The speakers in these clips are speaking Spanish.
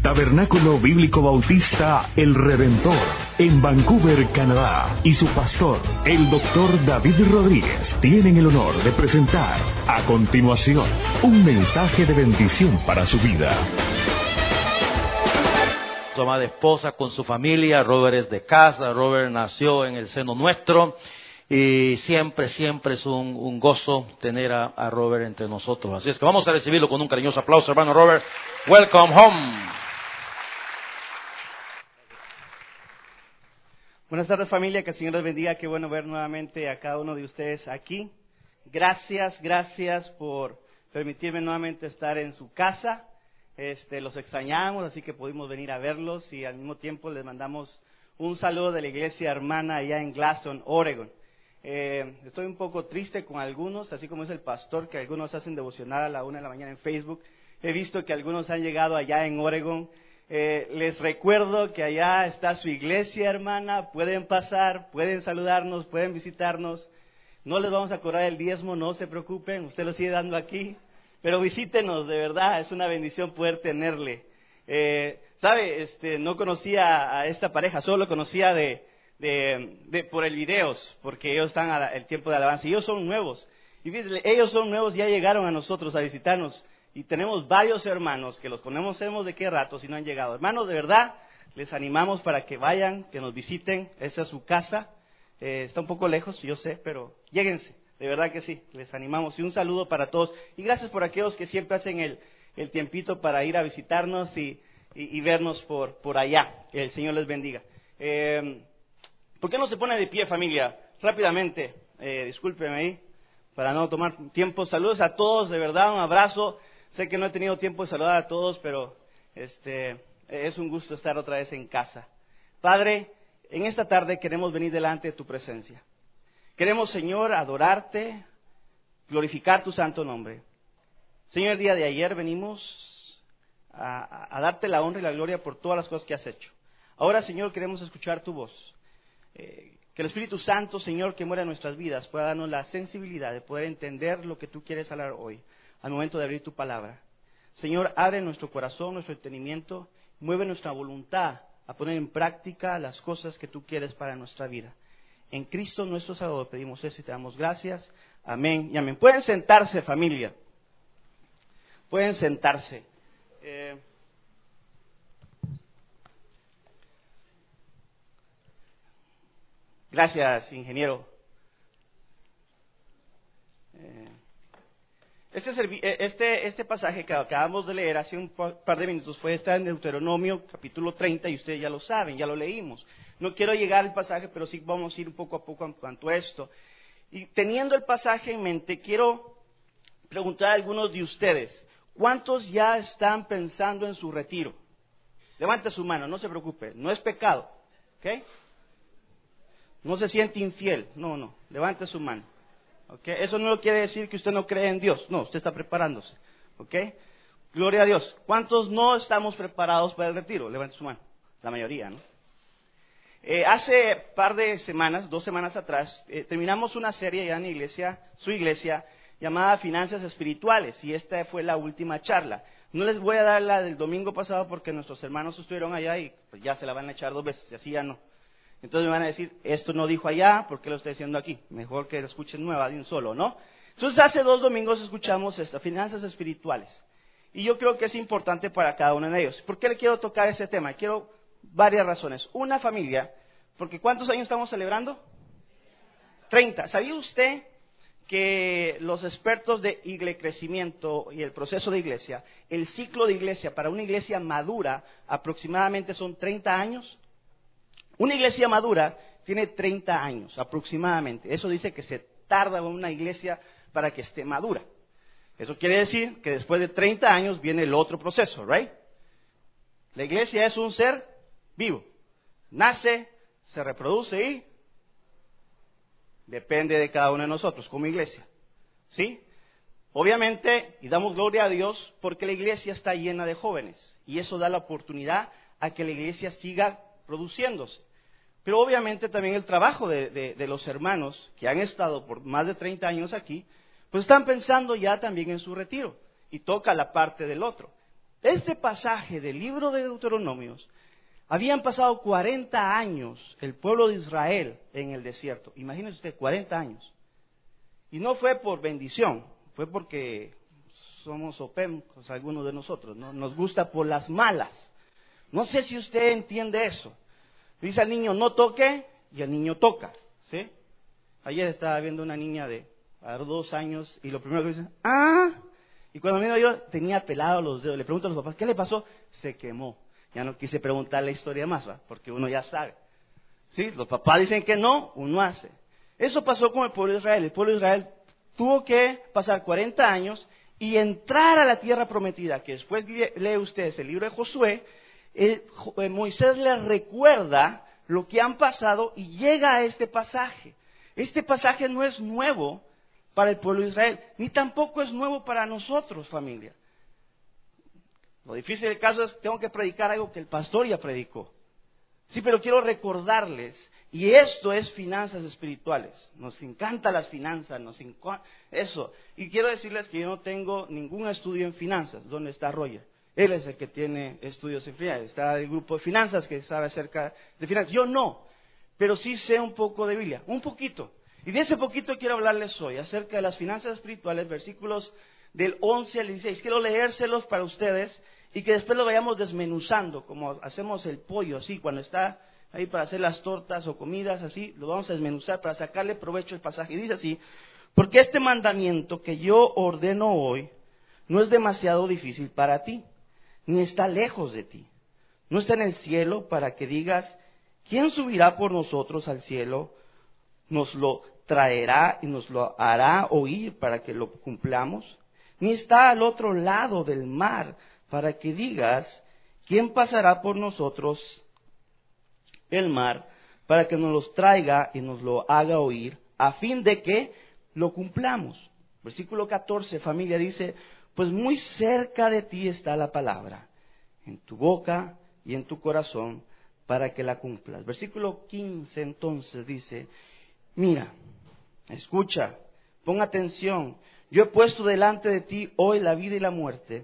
Tabernáculo Bíblico Bautista El Redentor, en Vancouver, Canadá, y su pastor, el Dr. David Rodríguez, tienen el honor de presentar, a continuación, un mensaje de bendición para su vida. Su amada esposa con su familia. Robert es de casa, Robert nació en el seno nuestro y siempre es un gozo tener a Robert entre nosotros. Así es que vamos a recibirlo con un cariñoso aplauso, hermano Robert. Welcome home. Buenas tardes, familia, que el Señor les bendiga. Qué bueno ver nuevamente a cada uno de ustedes aquí. Gracias por permitirme nuevamente estar en su casa. Los extrañamos, así que pudimos venir a verlos y al mismo tiempo les mandamos un saludo de la iglesia hermana allá en Glasson, Oregon. Estoy un poco triste con algunos, así como es el pastor, que algunos hacen devocional a la 1 de la mañana en Facebook. He visto que algunos han llegado allá en Oregon. Les recuerdo que allá está su iglesia hermana, pueden pasar, pueden saludarnos, pueden visitarnos. No les vamos a cobrar el diezmo, no se preocupen, usted lo sigue dando aquí. Pero visítenos, de verdad, es una bendición poder tenerle. No conocía a esta pareja, solo conocía por el videos, porque ellos están al tiempo de alabanza. Y ellos son nuevos. Y fíjense, ellos son nuevos, ya llegaron a nosotros a visitarnos. Y tenemos varios hermanos que los conocemos de qué rato si no han llegado. Hermanos, de verdad, les animamos para que vayan, que nos visiten. Esa es su casa. Está un poco lejos, yo sé, pero lléguense. De verdad que sí, les animamos. Y un saludo para todos. Y gracias por aquellos que siempre hacen el tiempito para ir a visitarnos y vernos por allá. Que el Señor les bendiga. ¿Por qué no se pone de pie, familia? Rápidamente, discúlpeme ahí, para no tomar tiempo. Saludos a todos, de verdad, un abrazo. Sé que no he tenido tiempo de saludar a todos, pero es un gusto estar otra vez en casa. Padre, en esta tarde queremos venir delante de tu presencia. Queremos, Señor, adorarte, glorificar tu santo nombre. Señor, el día de ayer venimos a darte la honra y la gloria por todas las cosas que has hecho. Ahora, Señor, queremos escuchar tu voz. Que el Espíritu Santo, Señor, que muera en nuestras vidas, pueda darnos la sensibilidad de poder entender lo que tú quieres hablar hoy, al momento de abrir tu palabra. Señor, abre nuestro corazón, nuestro entendimiento, mueve nuestra voluntad a poner en práctica las cosas que tú quieres para nuestra vida. En Cristo nuestro Salvador pedimos eso y te damos gracias. Amén y amén. Pueden sentarse, familia. Pueden sentarse. Gracias, ingeniero. Este pasaje que acabamos de leer hace un par de minutos está en Deuteronomio capítulo 30 y ustedes ya lo saben, ya lo leímos. No quiero llegar al pasaje, pero sí vamos a ir poco a poco en cuanto a esto. Y teniendo el pasaje en mente, quiero preguntar a algunos de ustedes, ¿cuántos ya están pensando en su retiro? Levante su mano, no se preocupe, no es pecado, ¿ok? No se siente infiel, no, levante su mano. ¿Okay? Eso no quiere decir que usted no cree en Dios, no, usted está preparándose, ¿ok? Gloria a Dios. ¿Cuántos no estamos preparados para el retiro? Levante su mano, la mayoría, ¿no? Hace par de semanas, 2 semanas atrás, terminamos una serie ya en su iglesia, llamada Finanzas Espirituales, y esta fue la última charla. No les voy a dar la del domingo pasado porque nuestros hermanos estuvieron allá y pues, ya se la van a echar 2 veces, y así ya no. Entonces me van a decir, esto no dijo allá, ¿por qué lo estoy diciendo aquí? Mejor que la escuchen nueva de un solo, ¿no? Entonces hace 2 domingos escuchamos Finanzas Espirituales. Y yo creo que es importante para cada uno de ellos. ¿Por qué le quiero tocar ese tema? Quiero varias razones. Una, familia, porque ¿cuántos años estamos celebrando? 30. ¿Sabía usted que los expertos de crecimiento y el proceso de iglesia, el ciclo de iglesia para una iglesia madura aproximadamente son 30 años? Una iglesia madura tiene 30 años aproximadamente. Eso dice que se tarda una iglesia para que esté madura. Eso quiere decir que después de 30 años viene el otro proceso, ¿right? La iglesia es un ser vivo. Nace, se reproduce y depende de cada uno de nosotros como iglesia. ¿Sí? Obviamente, y damos gloria a Dios porque la iglesia está llena de jóvenes. Y eso da la oportunidad a que la iglesia siga produciéndose. Pero obviamente también el trabajo de los hermanos que han estado por más de 30 años aquí, pues están pensando ya también en su retiro. Y toca la parte del otro. Este pasaje del libro de Deuteronomios, habían pasado 40 años el pueblo de Israel en el desierto. Imagínese usted, 40 años. Y no fue por bendición, fue porque somos opemcos algunos de nosotros, ¿no? Nos gusta por las malas. No sé si usted entiende eso. Dice al niño, no toque, y el niño toca, ¿sí? Ayer estaba viendo una niña de 2 años, y lo primero que dice, y cuando vino yo, tenía pelados los dedos. Le pregunto a los papás, ¿qué le pasó? Se quemó. Ya no quise preguntar la historia más, ¿va? Porque uno ya sabe. ¿Sí? Los papás dicen que no, uno hace. Eso pasó con el pueblo de Israel. El pueblo de Israel tuvo que pasar 40 años y entrar a la tierra prometida, que después lee ustedes el libro de Josué. Moisés les recuerda lo que han pasado y llega a este pasaje. Este pasaje no es nuevo para el pueblo de Israel, ni tampoco es nuevo para nosotros, familia. Lo difícil del caso es que tengo que predicar algo que el pastor ya predicó. Sí, pero quiero recordarles, y esto es finanzas espirituales. Nos encantan las finanzas, eso. Y quiero decirles que yo no tengo ningún estudio en finanzas. ¿Dónde está Roger? Él es el que tiene estudios en finanzas. Está el grupo de finanzas que sabe acerca de finanzas. Yo no, pero sí sé un poco de Biblia, un poquito. Y de ese poquito quiero hablarles hoy, acerca de las finanzas espirituales, versículos del 11 al 16. Quiero leérselos para ustedes y que después lo vayamos desmenuzando, como hacemos el pollo, así, cuando está ahí para hacer las tortas o comidas, así, lo vamos a desmenuzar para sacarle provecho al pasaje. Y dice así, porque este mandamiento que yo ordeno hoy no es demasiado difícil para ti, ni está lejos de ti. No está en el cielo para que digas, ¿quién subirá por nosotros al cielo? Nos lo traerá y nos lo hará oír para que lo cumplamos. Ni está al otro lado del mar para que digas, ¿quién pasará por nosotros el mar para que nos los traiga y nos lo haga oír, a fin de que lo cumplamos? Versículo 14, familia, dice, pues muy cerca de ti está la palabra, en tu boca y en tu corazón, para que la cumplas. Versículo 15 entonces dice, mira, escucha, pon atención, yo he puesto delante de ti hoy la vida y la muerte,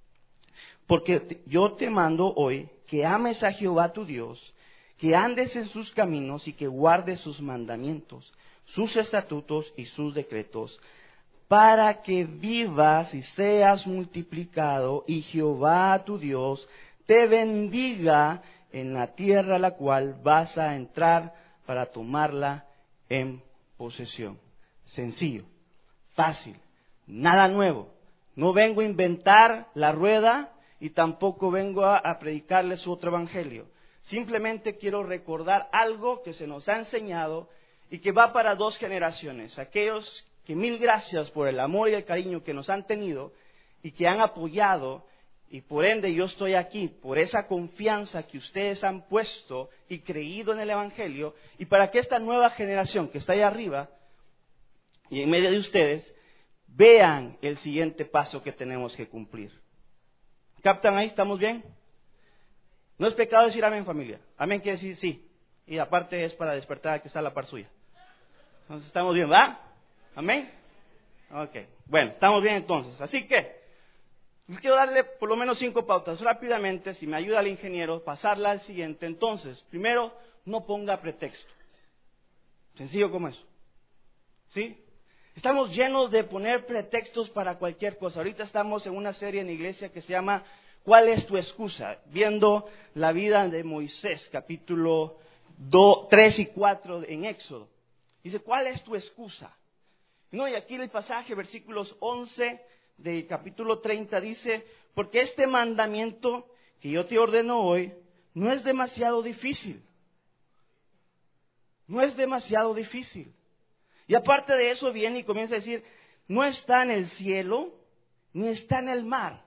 porque yo te mando hoy que ames a Jehová tu Dios, que andes en sus caminos y que guardes sus mandamientos, sus estatutos y sus decretos, para que vivas y seas multiplicado y Jehová tu Dios te bendiga en la tierra a la cual vas a entrar para tomarla en posesión. Sencillo, fácil, nada nuevo. No vengo a inventar la rueda y tampoco vengo a predicarles otro evangelio. Simplemente quiero recordar algo que se nos ha enseñado y que va para 2 generaciones. Aquellos que 1000 gracias por el amor y el cariño que nos han tenido y que han apoyado, y por ende yo estoy aquí por esa confianza que ustedes han puesto y creído en el evangelio, y para que esta nueva generación que está ahí arriba y en medio de ustedes vean el siguiente paso que tenemos que cumplir. ¿Captan ahí? ¿Estamos bien? No es pecado decir amén, familia. Amén quiere decir sí. Y aparte es para despertar al que está a la par suya. Entonces estamos bien, ¿va? Amén. Ok. Bueno, estamos bien entonces. Así que, quiero darle por lo menos 5 pautas rápidamente, si me ayuda el ingeniero, pasarla al siguiente. Entonces, primero, no ponga pretexto. Sencillo como eso. ¿Sí? Estamos llenos de poner pretextos para cualquier cosa. Ahorita estamos en una serie en la iglesia que se llama ¿Cuál es tu excusa? Viendo la vida de Moisés, capítulo 3 y 4 en Éxodo. Dice, ¿cuál es tu excusa? No, y aquí el pasaje, versículos 11 del capítulo 30 dice, porque este mandamiento que yo te ordeno hoy no es demasiado difícil. No es demasiado difícil. Y aparte de eso viene y comienza a decir, no está en el cielo, ni está en el mar.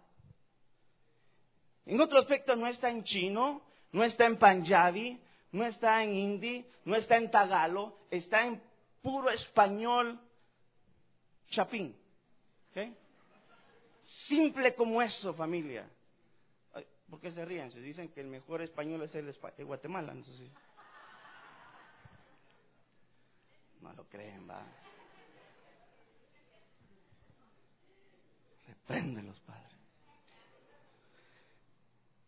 En otro aspecto, no está en chino, no está en panjabi, no está en hindi, no está en tagalo, está en puro español chapín. ¿Okay? Simple como eso, familia. ¿Por qué se ríen? Se dicen que el mejor español es el de Guatemala. No sé si... No lo creen, va. Repréndelos, Padre.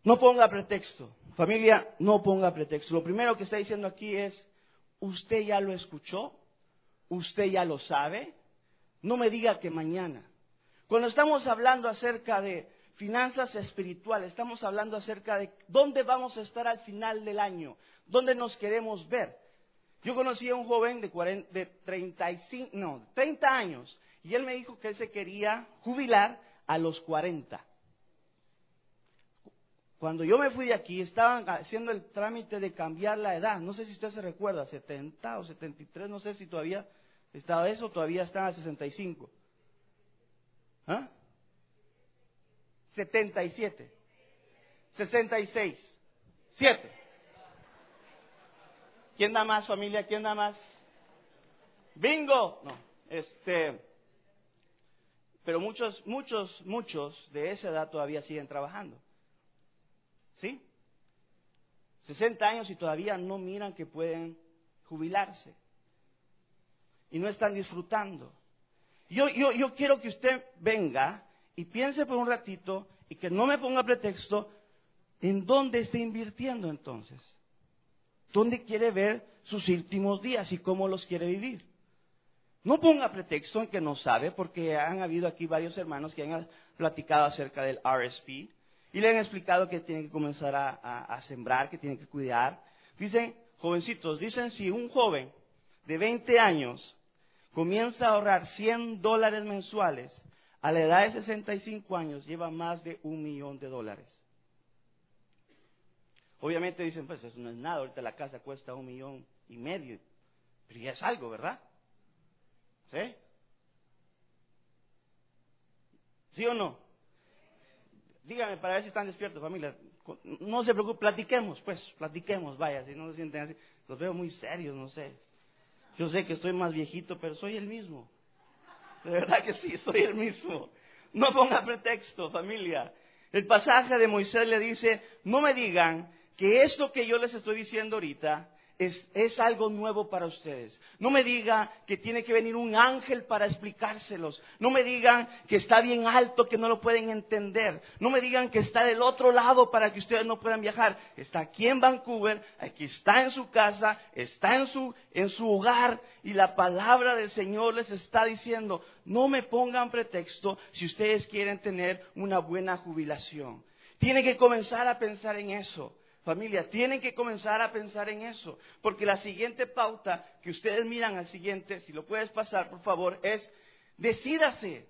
No ponga pretexto. Familia, no ponga pretexto. Lo primero que está diciendo aquí es, usted ya lo escuchó, usted ya lo sabe, no me diga que mañana. Cuando estamos hablando acerca de finanzas espirituales, estamos hablando acerca de dónde vamos a estar al final del año, dónde nos queremos ver. Yo conocí a un joven de 30 años y él me dijo que él se quería jubilar a los 40. Cuando yo me fui de aquí, estaban haciendo el trámite de cambiar la edad. No sé si usted se recuerda, 70 o 73, no sé si todavía estaba eso, todavía están a 65. ¿Ah? 77. 66. 7. ¿Quién da más, familia? ¿Quién da más? ¡Bingo! No, pero muchos de esa edad todavía siguen trabajando. ¿Sí? 60 años y todavía no miran que pueden jubilarse. Y no están disfrutando. Yo quiero que usted venga y piense por un ratito y que no me ponga pretexto en dónde está invirtiendo entonces. ¿Dónde quiere ver sus últimos días y cómo los quiere vivir? No ponga pretexto en que no sabe, porque han habido aquí varios hermanos que han platicado acerca del RSP y le han explicado que tienen que comenzar a sembrar, que tienen que cuidar. Dicen, jovencitos, si un joven de 20 años comienza a ahorrar $100 mensuales, a la edad de 65 años lleva más de $1,000,000. Obviamente dicen, pues eso no es nada, ahorita la casa cuesta $1,500,000, pero ya es algo, ¿verdad? ¿Sí? ¿Sí o no? Dígame para ver si están despiertos, familia. No se preocupen, platiquemos, vaya, si no se sienten así. Los veo muy serios, no sé. Yo sé que estoy más viejito, pero soy el mismo. De verdad que sí, soy el mismo. No ponga pretexto, familia. El pasaje de Moisés le dice, no me digan que esto que yo les estoy diciendo ahorita es algo nuevo para ustedes. No me digan que tiene que venir un ángel para explicárselos. No me digan que está bien alto, que no lo pueden entender. No me digan que está del otro lado para que ustedes no puedan viajar. Está aquí en Vancouver, aquí está en su casa, está en su hogar, y la palabra del Señor les está diciendo, no me pongan pretexto si ustedes quieren tener una buena jubilación. Tienen que comenzar a pensar en eso. Familia, tienen que comenzar a pensar en eso, porque la siguiente pauta que ustedes miran al siguiente, si lo puedes pasar por favor, es decídase,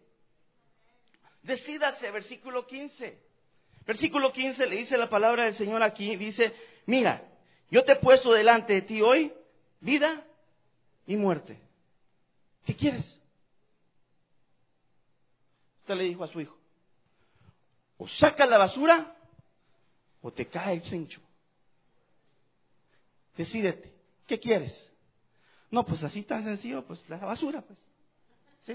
versículo 15. Versículo 15 le dice la palabra del Señor aquí, dice, mira, yo te he puesto delante de ti hoy vida y muerte. ¿Qué quieres? Usted le dijo a su hijo, o saca la basura o te cae el cincho. Decídete, ¿qué quieres? No, pues así tan sencillo, pues la basura, pues. ¿Sí?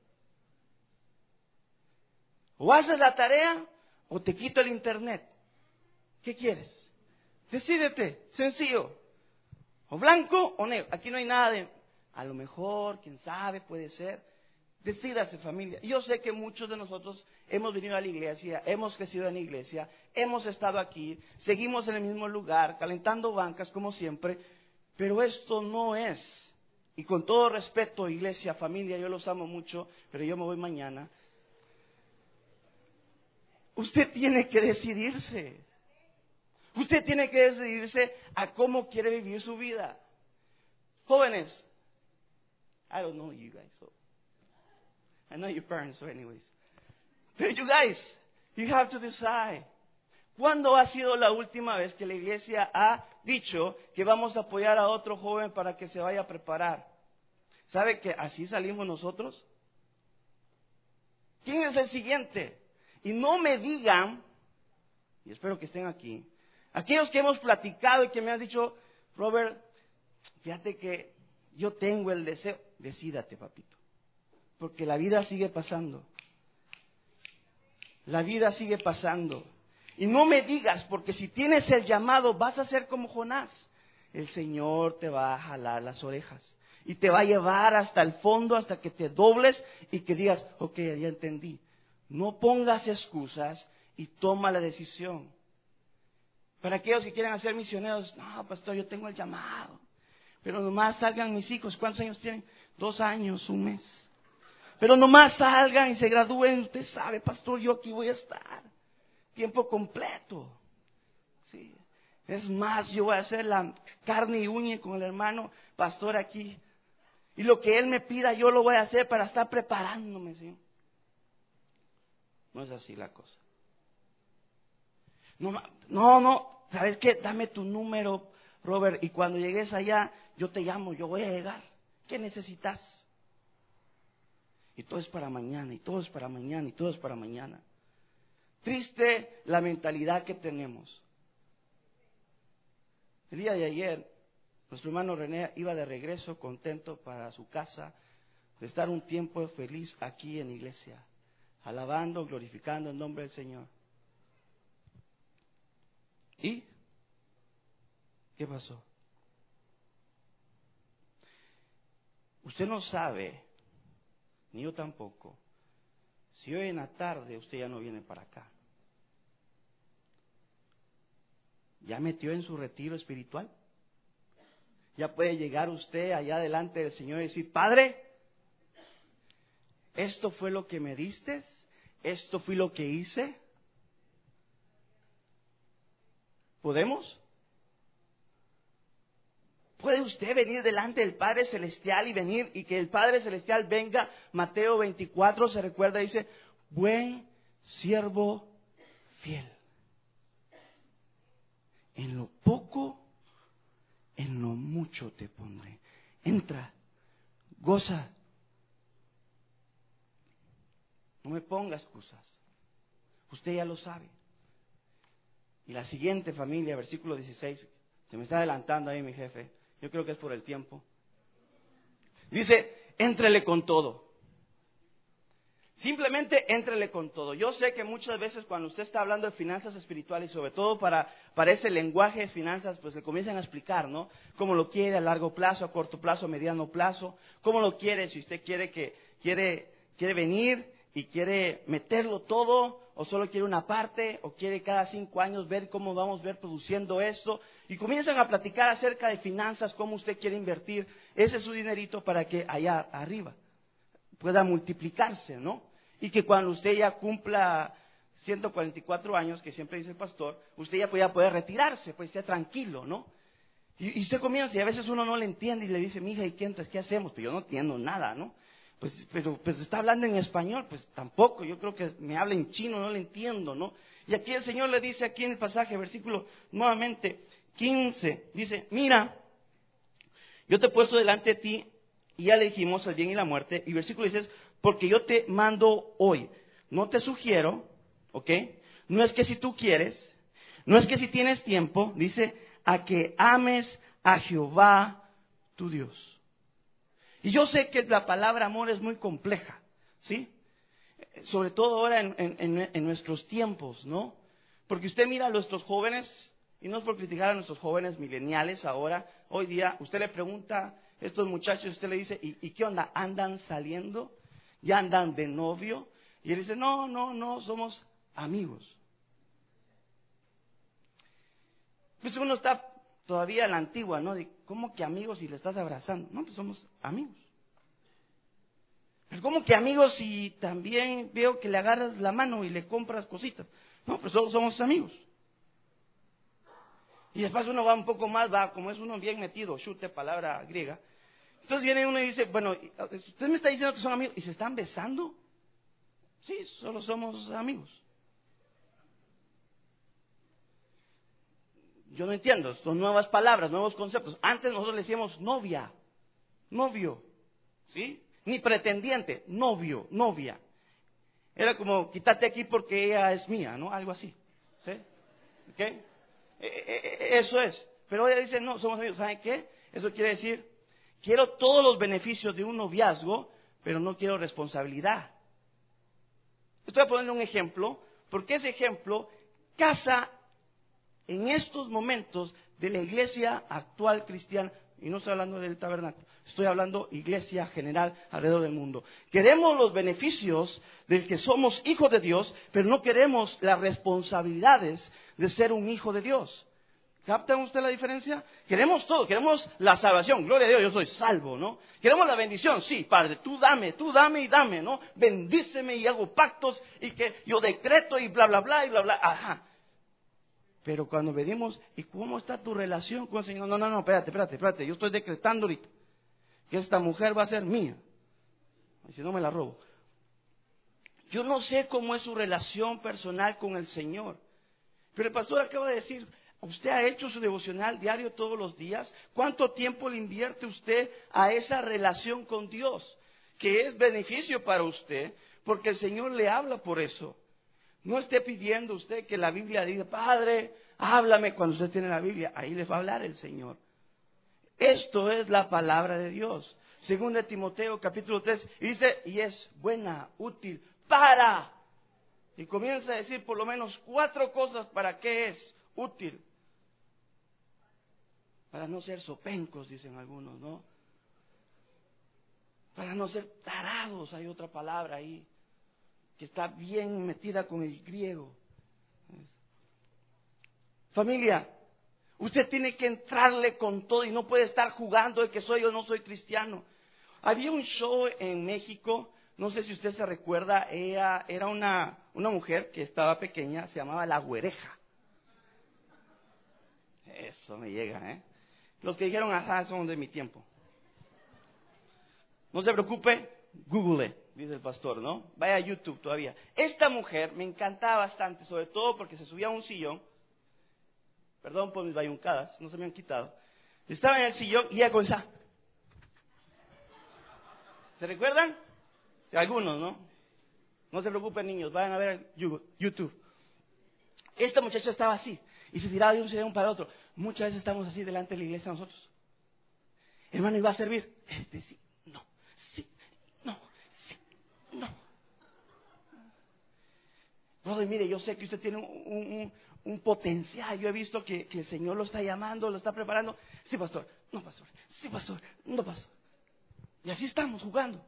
O haces la tarea o te quito el internet. ¿Qué quieres? Decídete, sencillo. O blanco o negro. Aquí no hay nada de, a lo mejor, quién sabe, puede ser. Decídase, familia. Yo sé que muchos de nosotros hemos venido a la iglesia, hemos crecido en la iglesia, hemos estado aquí, seguimos en el mismo lugar, calentando bancas como siempre, pero esto no es, y con todo respeto, iglesia, familia, yo los amo mucho, pero yo me voy mañana. Usted tiene que decidirse. Usted tiene que decidirse a cómo quiere vivir su vida. Jóvenes, I don't know you guys, so I know your parents, so anyways. But you guys, you have to decide. ¿Cuándo ha sido la última vez que la iglesia ha dicho que vamos a apoyar a otro joven para que se vaya a preparar? ¿Sabe que así salimos nosotros? ¿Quién es el siguiente? Y no me digan, y espero que estén aquí, aquellos que hemos platicado y que me han dicho, Robert, fíjate que yo tengo el deseo, decídate, papito. Porque la vida sigue pasando. La vida sigue pasando. Y no me digas, porque si tienes el llamado, vas a ser como Jonás. El Señor te va a jalar las orejas. Y te va a llevar hasta el fondo, hasta que te dobles y que digas, ok, ya entendí. No pongas excusas y toma la decisión. Para aquellos que quieren hacer misioneros, no, pastor, yo tengo el llamado. Pero nomás salgan mis hijos. ¿Cuántos años tienen? 2 años, 1 mes. Pero nomás salgan y se gradúen. Usted sabe, pastor, yo aquí voy a estar. Tiempo completo. Sí. Es más, yo voy a hacer la carne y uña con el hermano pastor aquí. Y lo que él me pida, yo lo voy a hacer para estar preparándome, Señor. No es así la cosa. No, ¿sabes qué? Dame tu número, Robert, y cuando llegues allá, yo te llamo, yo voy a llegar. ¿Qué necesitas? Y todo es para mañana, y todo es para mañana, y todo es para mañana. Triste la mentalidad que tenemos. El día de ayer, nuestro hermano René iba de regreso contento para su casa, de estar un tiempo feliz aquí en iglesia, alabando, glorificando el nombre del Señor. ¿Y qué pasó? Usted no sabe, ni yo tampoco, si hoy en la tarde usted ya no viene para acá. ¿Ya metió en su retiro espiritual? ¿Ya puede llegar usted allá delante del Señor y decir, Padre, esto fue lo que me diste, esto fue lo que hice? ¿Podemos? ¿Puede usted venir delante del Padre Celestial y venir y que el Padre Celestial venga? Mateo 24 se recuerda, dice, buen siervo fiel. En lo poco, en lo mucho te pondré. Entra, goza. No me ponga excusas. Usted ya lo sabe. Y la siguiente familia, versículo 16, se me está adelantando ahí mi jefe. Yo creo que es por el tiempo. Dice, éntrele con todo. Simplemente éntrele con todo. Yo sé que muchas veces cuando usted está hablando de finanzas espirituales, y sobre todo para ese lenguaje de finanzas, pues le comienzan a explicar, ¿no? Cómo lo quiere a largo plazo, a corto plazo, a mediano plazo. Cómo lo quiere, si usted quiere venir y quiere meterlo todo, o solo quiere una parte, o quiere cada 5 años ver cómo vamos a ver produciendo esto. Y comienzan a platicar acerca de finanzas, cómo usted quiere invertir ese es su dinerito para que allá arriba pueda multiplicarse, ¿no? Y que cuando usted ya cumpla 144 años, que siempre dice el pastor, usted ya pueda poder retirarse, pues sea tranquilo, ¿no? Y usted comienza, y a veces uno no le entiende y le dice, mija, ¿y qué entonces qué hacemos? Pues yo no entiendo nada, ¿no? Pero está hablando en español, pues tampoco, yo creo que me habla en chino, no le entiendo, ¿no? Y aquí el Señor le dice, aquí en el pasaje, versículo nuevamente 15, dice, mira, yo te he puesto delante de ti, y ya le dijimos el bien y la muerte, y versículo 16, porque yo te mando hoy, no te sugiero, ¿ok? No es que si tú quieres, no es que si tienes tiempo, dice, a que ames a Jehová tu Dios. Y yo sé que la palabra amor es muy compleja, ¿sí? Sobre todo ahora en nuestros tiempos, ¿no? Porque usted mira a nuestros jóvenes, y no es por criticar a nuestros jóvenes mileniales ahora, hoy día, usted le pregunta a estos muchachos, usted le dice, ¿y qué onda? ¿Andan saliendo? ¿Ya andan de novio? Y él dice, no, somos amigos. Pues uno está todavía a la antigua, ¿no? De, ¿cómo que amigos si le estás abrazando? No, pues somos amigos. Pero ¿cómo que amigos si también veo que le agarras la mano y le compras cositas? No, pues solo somos amigos. Y después uno va un poco más, como es uno bien metido, chute, palabra griega. Entonces viene uno y dice, bueno, ¿usted me está diciendo que son amigos? ¿Y se están besando? Sí, solo somos amigos. Yo no entiendo, son nuevas palabras, nuevos conceptos. Antes nosotros le decíamos novia, novio, ¿sí? Ni pretendiente, novio, novia. Era como, quítate aquí porque ella es mía, ¿no? Algo así, ¿sí? ¿Ok? Eso es. Pero ella dice, no, somos amigos. ¿Saben qué? Eso quiere decir, quiero todos los beneficios de un noviazgo, pero no quiero responsabilidad. Estoy poniendo un ejemplo, porque ese ejemplo casa en estos momentos de la iglesia actual cristiana, y no estoy hablando del tabernáculo, estoy hablando iglesia general alrededor del mundo. Queremos los beneficios del que somos hijos de Dios, pero no queremos las responsabilidades de ser un hijo de Dios. ¿Captan usted la diferencia? Queremos todo, queremos la salvación, gloria a Dios, yo soy salvo, ¿no? Queremos la bendición, sí, Padre, tú dame y dame, ¿no? Bendíceme y hago pactos y que yo decreto y bla, bla, bla, y bla, bla, ajá. Pero cuando pedimos, ¿y cómo está tu relación con el Señor? No, espérate, yo estoy decretando ahorita que esta mujer va a ser mía, y si no me la robo. Yo no sé cómo es su relación personal con el Señor, pero el pastor acaba de decir, ¿usted ha hecho su devocional diario todos los días? ¿Cuánto tiempo le invierte usted a esa relación con Dios? Que es beneficio para usted, porque el Señor le habla por eso. No esté pidiendo usted que la Biblia diga, Padre, háblame cuando usted tiene la Biblia. Ahí le va a hablar el Señor. Esto es la palabra de Dios. Según de Timoteo capítulo 3, y dice, y es buena, útil, para. Y comienza a decir por lo menos 4 cosas para qué es útil. Para no ser sopencos, dicen algunos, ¿no? Para no ser tarados, hay otra palabra ahí, que está bien metida con el griego. Familia, usted tiene que entrarle con todo y no puede estar jugando de que soy o no soy cristiano. Había un show en México, no sé si usted se recuerda, ella era una mujer que estaba pequeña, se llamaba La Güereja. Eso me llega, ¿eh? Los que dijeron, ajá, son de mi tiempo. No se preocupe, Google, dice el pastor, ¿no? Vaya a YouTube todavía. Esta mujer me encantaba bastante, sobre todo porque se subía a un sillón. Perdón por mis bayuncadas, no se me han quitado. Estaba en el sillón y ella comenzaba. ¿Se recuerdan? Sí, algunos, ¿no? No se preocupen, niños, vayan a ver YouTube. Esta muchacha estaba así y se tiraba de un sillón para otro. Muchas veces estamos así delante de la iglesia nosotros. Hermano, ¿iba a servir? Sí, no, sí, no, sí, no. Brother, mire, yo sé que usted tiene un potencial. Yo he visto que el Señor lo está llamando, lo está preparando. Sí, pastor, no, pastor. Sí, pastor, no, pastor. Y así estamos jugando.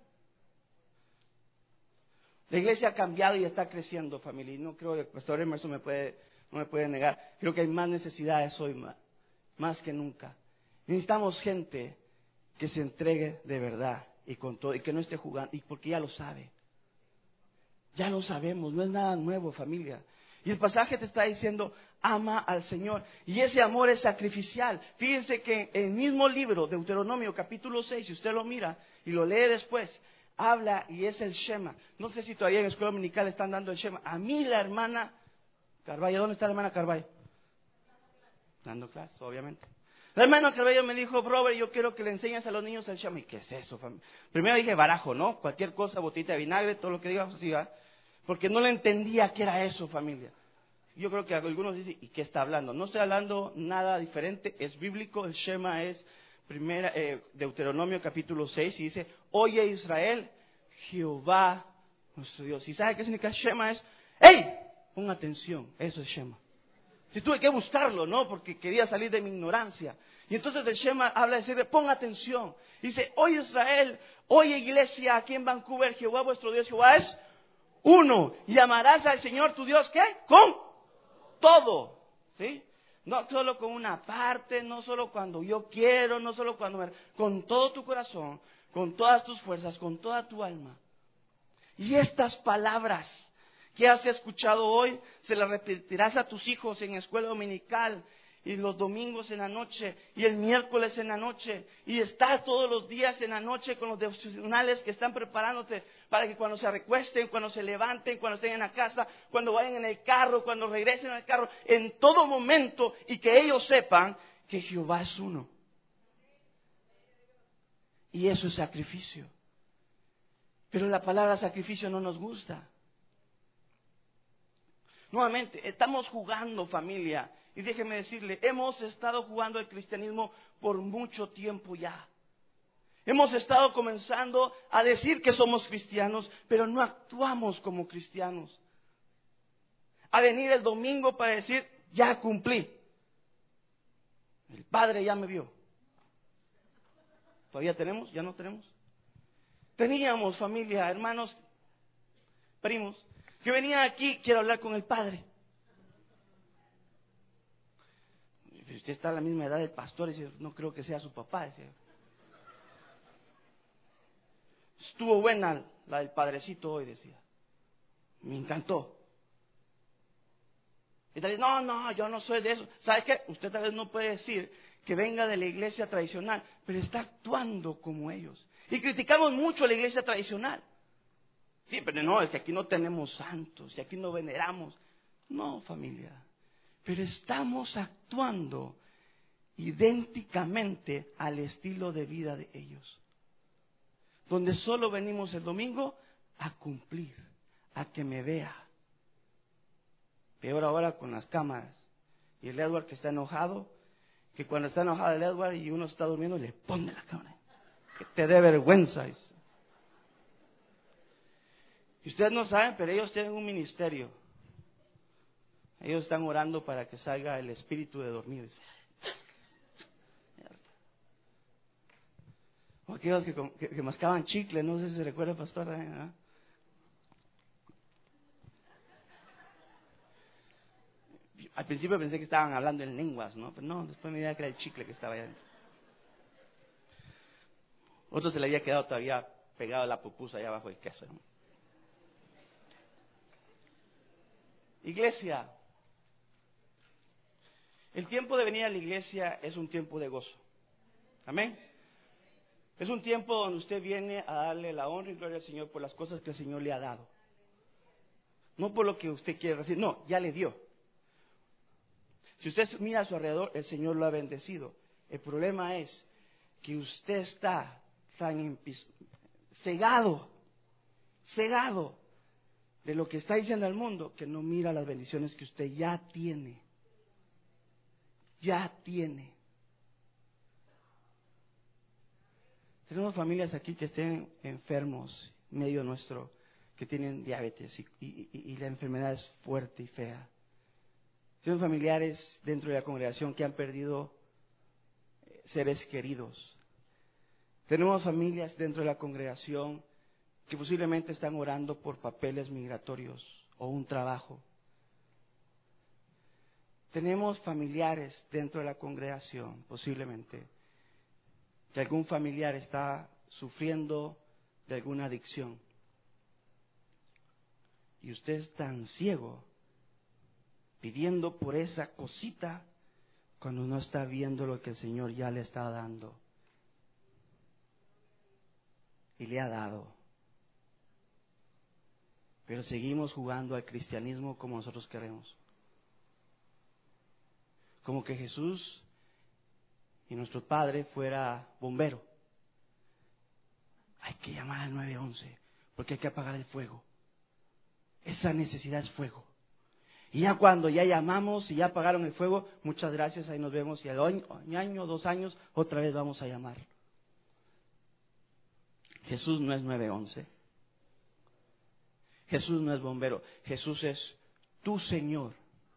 La iglesia ha cambiado y está creciendo, familia. Y no creo que el pastor Emerson no me puede negar. Creo que hay más necesidades hoy, más que nunca. Necesitamos gente que se entregue de verdad y con todo, y que no esté jugando, y porque ya lo sabe. Ya lo sabemos, no es nada nuevo, familia. Y el pasaje te está diciendo, ama al Señor. Y ese amor es sacrificial. Fíjense que en el mismo libro, Deuteronomio capítulo 6, si usted lo mira y lo lee después, habla y es el Shema. No sé si todavía en escuela dominical están dando el Shema. A mí la hermana Carballo, ¿dónde está la hermana Carballo? Dando clases, obviamente. La hermana Carballo me dijo, Robert, yo quiero que le enseñes a los niños el Shema. ¿Y qué es eso, familia? Primero dije barajo, ¿no? Cualquier cosa, botita de vinagre, todo lo que digas así, ¿verdad? Porque no le entendía qué era eso, familia. Yo creo que algunos dicen, ¿y qué está hablando? No estoy hablando nada diferente, es bíblico. El Shema es Deuteronomio capítulo 6 y dice, oye Israel, Jehová nuestro Dios. ¿Y sabe qué significa Shema? Es, ¡hey! Pon atención, eso es Shema. Si tuve que buscarlo, ¿no? Porque quería salir de mi ignorancia. Y entonces el Shema habla de decirle, pon atención. Dice, oye Israel, oye iglesia, aquí en Vancouver, Jehová vuestro Dios, Jehová es uno. Y amarás al Señor tu Dios, ¿qué? Con todo, ¿sí? No solo con una parte, no solo cuando yo quiero, no solo cuando con todo tu corazón, con todas tus fuerzas, con toda tu alma. Y estas palabras que has escuchado hoy, se las repetirás a tus hijos en escuela dominical, y los domingos en la noche, y el miércoles en la noche, y estás todos los días en la noche con los devocionales que están preparándote para que cuando se recuesten, cuando se levanten, cuando estén en la casa, cuando vayan en el carro, cuando regresen en el carro, en todo momento, y que ellos sepan que Jehová es uno. Y eso es sacrificio. Pero la palabra sacrificio no nos gusta. Nuevamente, estamos jugando, familia. Y déjeme decirle, hemos estado jugando el cristianismo por mucho tiempo ya. Hemos estado comenzando a decir que somos cristianos, pero no actuamos como cristianos. A venir el domingo para decir, ya cumplí. El Padre ya me vio. ¿Todavía tenemos? ¿Ya no tenemos? Teníamos familia, hermanos, primos, que venían aquí, quiero hablar con el Padre. usted está a la misma edad del pastor, y dice, no creo que sea su papá. Decía. Estuvo buena la del padrecito hoy, decía. Me encantó. Y tal vez, no, yo no soy de eso. ¿Sabe qué? Usted tal vez no puede decir que venga de la iglesia tradicional, pero está actuando como ellos. Y criticamos mucho a la iglesia tradicional. Sí, pero no, es que aquí no tenemos santos y aquí no veneramos. No, familia. Pero estamos actuando idénticamente al estilo de vida de ellos. Donde solo venimos el domingo a cumplir, a que me vea. Peor ahora con las cámaras. Y el Edward que está enojado, que cuando está enojado el Edward y uno está durmiendo, le pone la cámara. Que te dé vergüenza. Y ustedes no saben, pero ellos tienen un ministerio. Ellos están orando para que salga el espíritu de dormir. O aquellos que mascaban chicle, no sé si se recuerda, pastor. ¿Eh? Al principio pensé que estaban hablando en lenguas, ¿no? Pero no, después me di que era el chicle que estaba allá adentro. Otro se le había quedado todavía pegado a la pupusa allá abajo del queso, ¿no? Iglesia. El tiempo de venir a la iglesia es un tiempo de gozo. Amén. Es un tiempo donde usted viene a darle la honra y gloria al Señor por las cosas que el Señor le ha dado. No por lo que usted quiere recibir, no, ya le dio. Si usted mira a su alrededor, el Señor lo ha bendecido. El problema es que usted está tan cegado de lo que está diciendo el mundo, que no mira las bendiciones que usted ya tiene. Ya tiene. Tenemos familias aquí que estén enfermos, medio nuestro, que tienen diabetes y la enfermedad es fuerte y fea. Tenemos familiares dentro de la congregación que han perdido seres queridos. Tenemos familias dentro de la congregación que posiblemente están orando por papeles migratorios o un trabajo. Tenemos familiares dentro de la congregación, posiblemente, que algún familiar está sufriendo de alguna adicción. Y usted es tan ciego pidiendo por esa cosita cuando no está viendo lo que el Señor ya le está dando. Y le ha dado. Pero seguimos jugando al cristianismo como nosotros queremos. Como que Jesús y nuestro Padre fuera bombero. Hay que llamar al 911 porque hay que apagar el fuego. Esa necesidad es fuego. Y ya cuando ya llamamos y ya apagaron el fuego, muchas gracias, ahí nos vemos y al año, 2 años, otra vez vamos a llamar. Jesús no es 911. Jesús no es bombero. Jesús es tu Señor.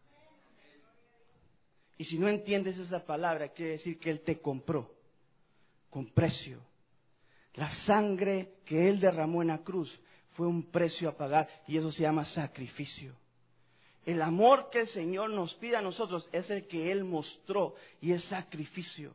Y si no entiendes esa palabra, quiere decir que Él te compró con precio. La sangre que Él derramó en la cruz fue un precio a pagar y eso se llama sacrificio. El amor que el Señor nos pide a nosotros es el que Él mostró y es sacrificio.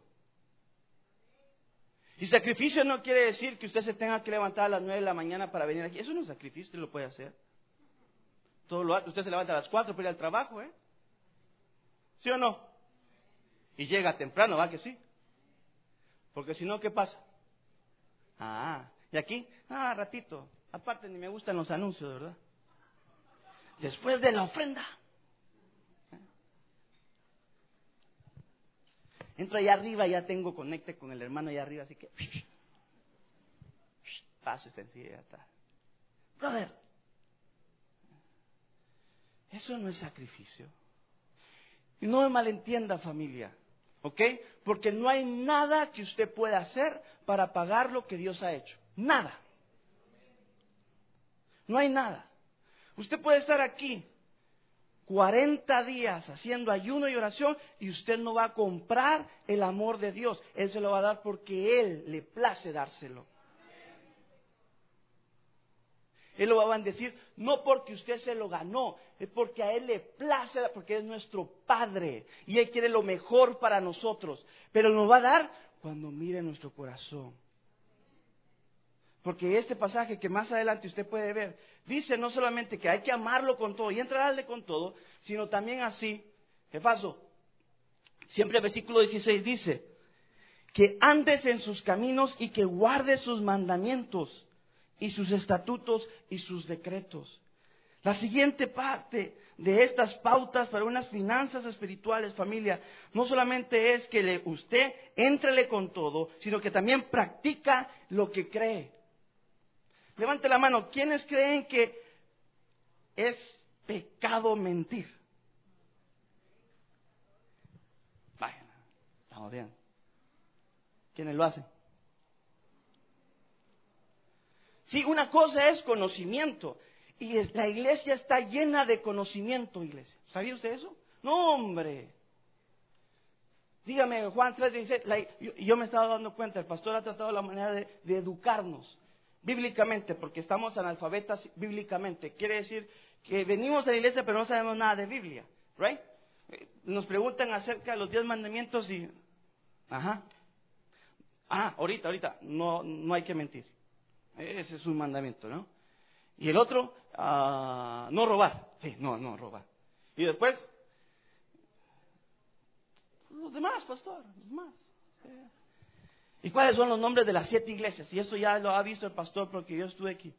Y sacrificio no quiere decir que usted se tenga que levantar a las 9 de la mañana para venir aquí. Eso no es sacrificio, usted lo puede hacer. Usted se levanta a las 4 para ir al trabajo, ¿eh? ¿Sí o no? Y llega temprano, ¿va que sí? Porque si no, ¿qué pasa? ¿Y aquí? Ratito. Aparte, ni me gustan los anuncios, ¿verdad? Después de la ofrenda. Entro allá arriba, ya tengo conecte con el hermano allá arriba, así que paso sencillo, ya está. Brother, eso no es sacrificio. Y no me malentienda, familia, ¿ok? Porque no hay nada que usted pueda hacer para pagar lo que Dios ha hecho. Nada. No hay nada. Usted puede estar aquí 40 días haciendo ayuno y oración y usted no va a comprar el amor de Dios. Él se lo va a dar porque Él le place dárselo. Él lo va a bendecir no porque usted se lo ganó, es porque a Él le place, porque es nuestro Padre y Él quiere lo mejor para nosotros. Pero nos va a dar cuando mire nuestro corazón. Porque este pasaje que más adelante usted puede ver, dice no solamente que hay que amarlo con todo y entrarle con todo, sino también así, Éfeso, siempre el versículo 16 dice, que andes en sus caminos y que guardes sus mandamientos y sus estatutos y sus decretos. La siguiente parte de estas pautas para unas finanzas espirituales, familia, no solamente es que usted éntrele con todo, sino que también practica lo que cree. Levante la mano, ¿quiénes creen que es pecado mentir? Vayan, estamos bien. ¿Quiénes lo hacen? Sí, una cosa es conocimiento. Y la iglesia está llena de conocimiento, iglesia. ¿Sabía usted eso? No, hombre. Dígame, Juan 3:16, yo me estaba dando cuenta, el pastor ha tratado la manera de educarnos bíblicamente, porque estamos analfabetas bíblicamente. Quiere decir que venimos a la iglesia pero no sabemos nada de Biblia, ¿right? Nos preguntan acerca de los 10 mandamientos y... ahorita, no hay que mentir. Ese es un mandamiento, ¿no? Y el otro, no robar. Sí, no robar. Y después, los demás, pastor, los demás. ¿Y cuáles son los nombres de las 7 iglesias? Y esto ya lo ha visto el pastor porque yo estuve aquí.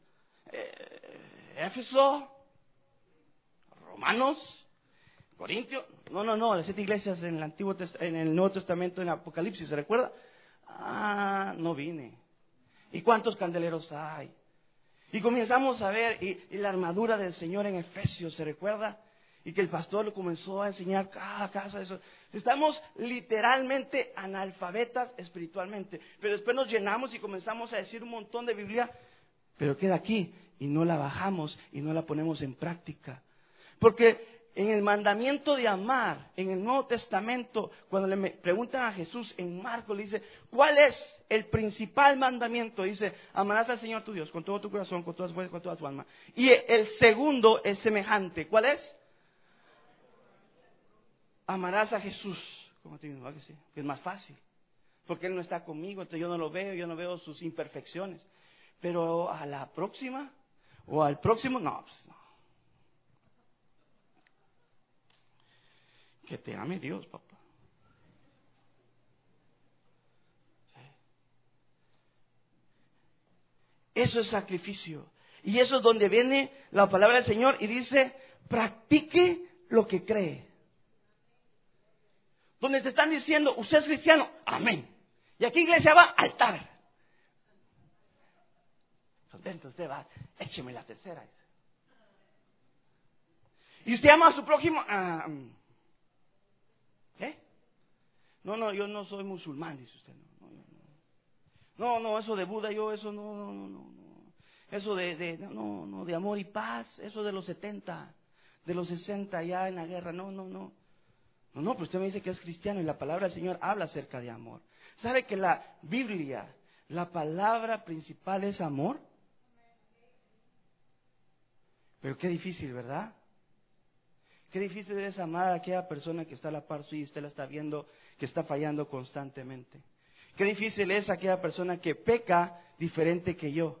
Éfeso, Romanos, Corintios. No, las 7 iglesias en el Nuevo Testamento, en Apocalipsis, ¿se recuerda? No vine. ¿Y cuántos candeleros hay? Y comenzamos a ver y la armadura del Señor en Efesios, ¿se recuerda? Y que el pastor lo comenzó a enseñar cada casa de eso. Estamos literalmente analfabetas espiritualmente. Pero después nos llenamos y comenzamos a decir un montón de Biblia, pero queda aquí y no la bajamos y no la ponemos en práctica. Porque en el mandamiento de amar, en el Nuevo Testamento, cuando le preguntan a Jesús en Marcos, le dice, ¿cuál es el principal mandamiento? Dice, amarás al Señor tu Dios con todo tu corazón, con todas tus fuerzas, con toda tu alma. Y el segundo es semejante. ¿Cuál es? Amarás a Jesús como a ti mismo, ¿verdad que sí? Que es más fácil, porque Él no está conmigo, entonces yo no veo sus imperfecciones. Pero a la próxima, o al próximo, no. Que te ame Dios, papá. Sí. Eso es sacrificio. Y eso es donde viene la palabra del Señor y dice, practique lo que cree. Donde te están diciendo, usted es cristiano, amén. Y aquí iglesia va, altar. Entonces usted va, écheme la tercera. Y usted ama a su prójimo, ¿qué? No, yo no soy musulmán, dice usted. No, eso de Buda, eso no. Eso de amor y paz, eso de los 70, de los 60 ya en la guerra, no, pero usted me dice que es cristiano y la palabra del Señor habla acerca de amor. ¿Sabe que la Biblia, la palabra principal es amor? Pero qué difícil, ¿verdad? Qué difícil es amar a aquella persona que está a la par suya y usted la está viendo que está fallando constantemente. Qué difícil es aquella persona que peca diferente que yo.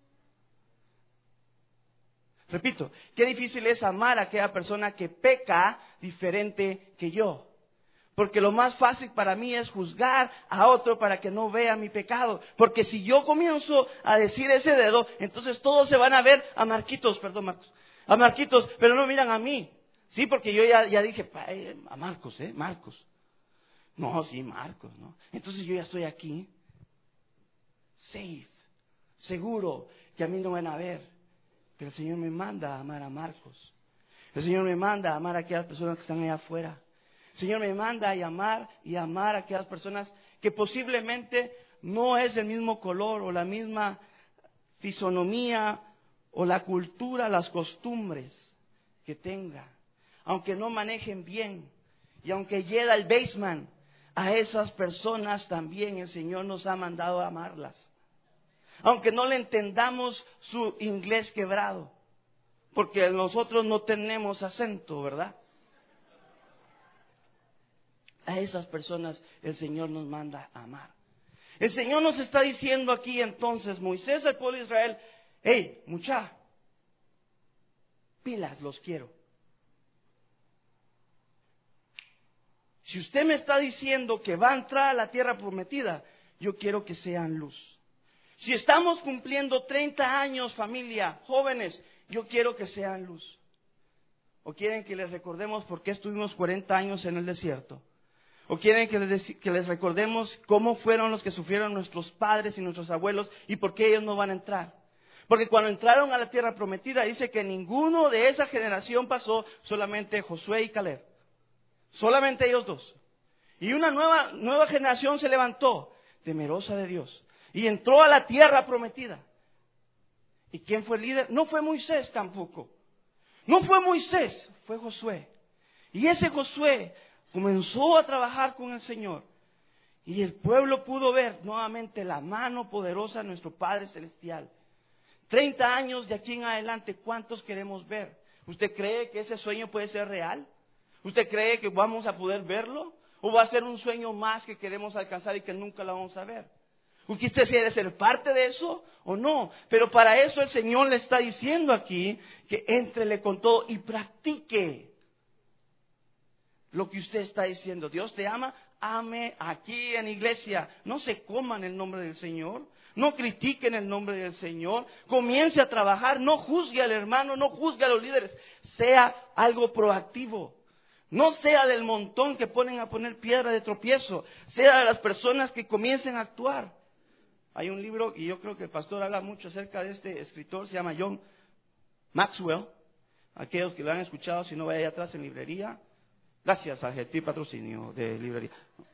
Repito, qué difícil es amar a aquella persona que peca diferente que yo. Porque lo más fácil para mí es juzgar a otro para que no vea mi pecado. Porque si yo comienzo a decir ese dedo, entonces todos se van a ver a Marquitos, pero no miran a mí. Sí, porque yo ya dije, a Marcos, Marcos. No, sí, Marcos, ¿no? Entonces yo ya estoy aquí, safe, seguro que a mí no van a ver. Pero el Señor me manda a amar a Marcos. El Señor me manda a amar a aquellas personas que están allá afuera. El Señor me manda a amar a aquellas personas que posiblemente no es el mismo color o la misma fisonomía o la cultura, las costumbres que tenga. Aunque no manejen bien y aunque llega el basement, a esas personas también el Señor nos ha mandado a amarlas. aunque no le entendamos su inglés quebrado, porque nosotros no tenemos acento, ¿verdad? A esas personas el Señor nos manda a amar. El Señor nos está diciendo aquí entonces, Moisés al pueblo de Israel, hey, mucha, pilas, los quiero. Si usted me está diciendo que va a entrar a la tierra prometida, yo quiero que sean luz. Si estamos cumpliendo 30 años, familia, jóvenes, yo quiero que sean luz. ¿O quieren que les recordemos por qué estuvimos 40 años en el desierto? ¿O quieren que les recordemos cómo fueron los que sufrieron nuestros padres y nuestros abuelos y por qué ellos no van a entrar? Porque cuando entraron a la tierra prometida dice que ninguno de esa generación pasó, solamente Josué y Caleb. Solamente ellos dos. Y una nueva generación se levantó, temerosa de Dios, y entró a la tierra prometida. ¿Y quién fue el líder? No fue Moisés tampoco. No fue Moisés, fue Josué. Y ese Josué comenzó a trabajar con el Señor. Y el pueblo pudo ver nuevamente la mano poderosa de nuestro Padre Celestial. 30 años de aquí en adelante, ¿cuántos queremos ver? ¿Usted cree que ese sueño puede ser real? ¿Usted cree que vamos a poder verlo? ¿O va a ser un sueño más que queremos alcanzar y que nunca lo vamos a ver? ¿Usted quiere ser parte de eso o no? Pero para eso el Señor le está diciendo aquí que éntrele con todo y practique lo que usted está diciendo. Dios te ama, ame aquí en iglesia. No se coman el nombre del Señor. No critiquen el nombre del Señor. Comience a trabajar. No juzgue al hermano, no juzgue a los líderes. Sea algo proactivo. No sea del montón que ponen a poner piedra de tropiezo. Sea de las personas que comiencen a actuar. Hay un libro, y yo creo que el pastor habla mucho acerca de este escritor, se llama John Maxwell. Aquellos que lo han escuchado, si no, vaya allá atrás en librería. Gracias a GT Patrocinio de librería.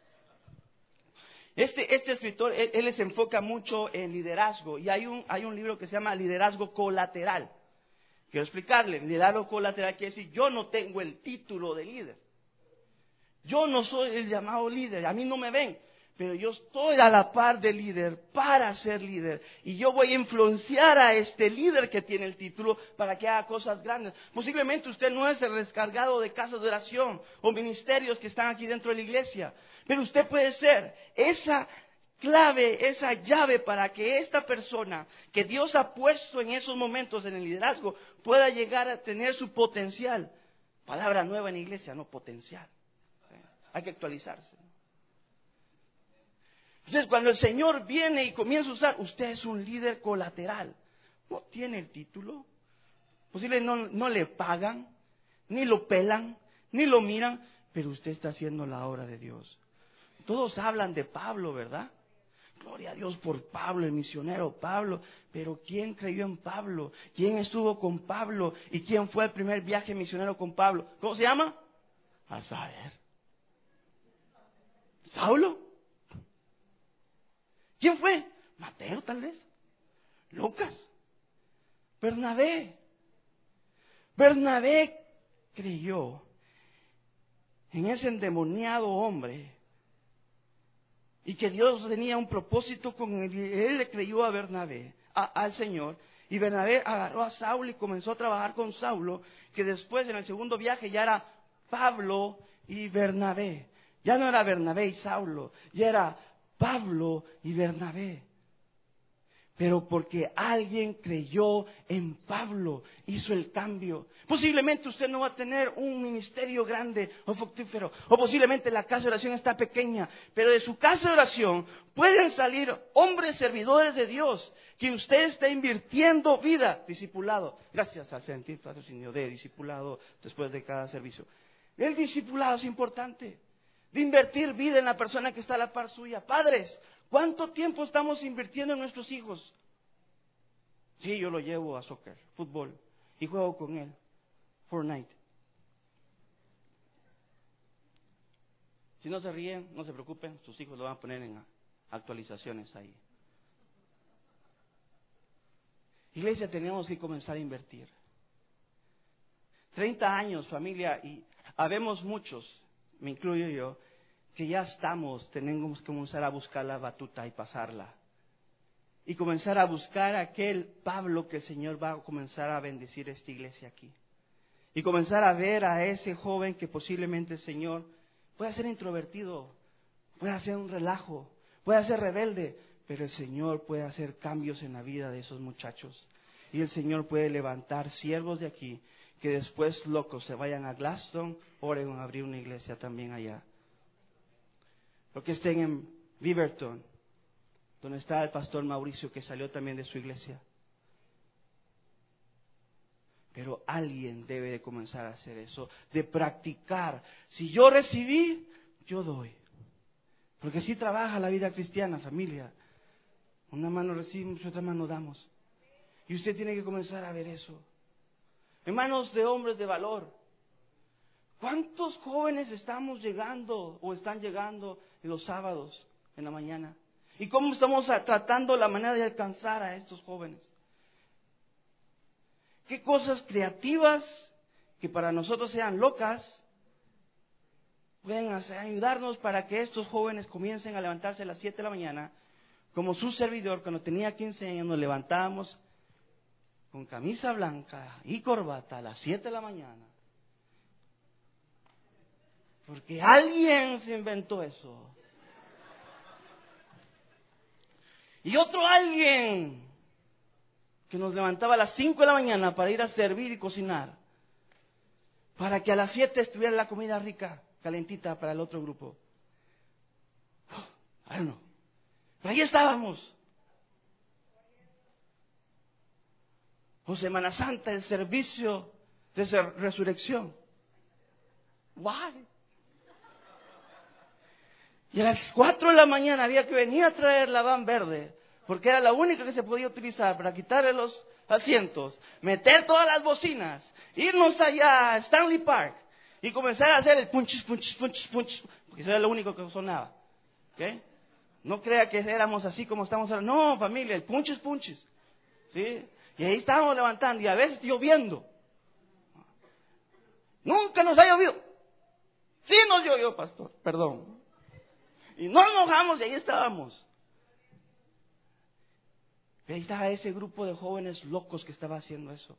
Este escritor, él se enfoca mucho en liderazgo, y hay un libro que se llama Liderazgo Colateral. Quiero explicarle, liderazgo colateral quiere decir, yo no tengo el título de líder. Yo no soy el llamado líder, a mí no me ven, pero yo estoy a la par del líder para ser líder. Y yo voy a influenciar a este líder que tiene el título para que haga cosas grandes. Posiblemente usted no es el descargado de casas de oración o ministerios que están aquí dentro de la iglesia, pero usted puede ser esa clave, esa llave para que esta persona que Dios ha puesto en esos momentos en el liderazgo pueda llegar a tener su potencial. Palabra nueva en la iglesia, no potencial. Hay que actualizarse. Entonces, cuando el Señor viene y comienza a usar, usted es un líder colateral. No tiene el título. Posiblemente no le pagan, ni lo pelan, ni lo miran, pero usted está haciendo la obra de Dios. Todos hablan de Pablo, ¿verdad? Gloria a Dios por Pablo, el misionero Pablo. Pero ¿quién creyó en Pablo? ¿Quién estuvo con Pablo? ¿Y quién fue el primer viaje misionero con Pablo? ¿Cómo se llama? A saber. ¿Saulo? ¿Quién fue? Mateo, tal vez. Lucas. Bernabé. Bernabé creyó en ese endemoniado hombre y que Dios tenía un propósito con él. Él le creyó a Bernabé, al Señor. Y Bernabé agarró a Saulo y comenzó a trabajar con Saulo, que después en el segundo viaje ya era Pablo y Bernabé. Ya no era Bernabé y Saulo, ya era Pablo y Bernabé. Pero porque alguien creyó en Pablo, hizo el cambio. Posiblemente usted no va a tener un ministerio grande o fructífero, o posiblemente la casa de oración está pequeña, pero de su casa de oración pueden salir hombres servidores de Dios, que usted está invirtiendo vida. Discipulado, gracias al sentir patrocinio de discipulado después de cada servicio. El discipulado es importante, de invertir vida en la persona que está a la par suya. Padres, ¿cuánto tiempo estamos invirtiendo en nuestros hijos? Sí, yo lo llevo a soccer, fútbol, y juego con él, Fortnite. Si no se ríen, no se preocupen, sus hijos lo van a poner en actualizaciones ahí. Iglesia, tenemos que comenzar a invertir. 30 años, familia, y habemos muchos, me incluyo yo, que ya tenemos que comenzar a buscar la batuta y pasarla. y comenzar a buscar a aquel Pablo que el Señor va a comenzar a bendecir esta iglesia aquí. Y comenzar a ver a ese joven que posiblemente el Señor pueda ser introvertido, pueda ser un relajo, pueda ser rebelde, pero el Señor puede hacer cambios en la vida de esos muchachos. Y el Señor puede levantar siervos de aquí que después locos se vayan a Gladstone, Oregon, a abrir una iglesia también allá. Los que estén en Beaverton, donde está el pastor Mauricio, que salió también de su iglesia. Pero alguien debe de comenzar a hacer eso, de practicar. Si yo recibí, yo doy. Porque así trabaja la vida cristiana, familia. Una mano recibimos, otra mano damos. Y usted tiene que comenzar a ver eso. Hermanos de hombres de valor, ¿cuántos jóvenes estamos llegando o están llegando en los sábados en la mañana? ¿Y cómo estamos tratando la manera de alcanzar a estos jóvenes? ¿Qué cosas creativas que para nosotros sean locas pueden ayudarnos para que estos jóvenes comiencen a levantarse a las 7 de la mañana? Como su servidor, cuando tenía 15 años, nos levantábamos con camisa blanca y corbata a las 7 de la mañana. Porque alguien se inventó eso. Y otro alguien que nos levantaba a las 5 de la mañana para ir a servir y cocinar. Para que a las 7 estuviera la comida rica, calentita para el otro grupo. I don't know. Pero ahí estábamos. O Semana Santa, el servicio de resurrección. Why? Y a las 4 de la mañana había que venir a traer la van verde, porque era la única que se podía utilizar para quitarle los asientos, meter todas las bocinas, irnos allá a Stanley Park y comenzar a hacer el punch, punch, punch, punch, porque eso era lo único que sonaba. ¿Okay? No crea que éramos así como estamos ahora. No, familia, el punches, punches. ¿Sí? Y ahí estábamos levantando y a veces lloviendo. Nunca nos ha llovido. Sí nos llovió, pastor, perdón. Y no nos enojamos y ahí estábamos. Ahí estaba ese grupo de jóvenes locos que estaba haciendo eso.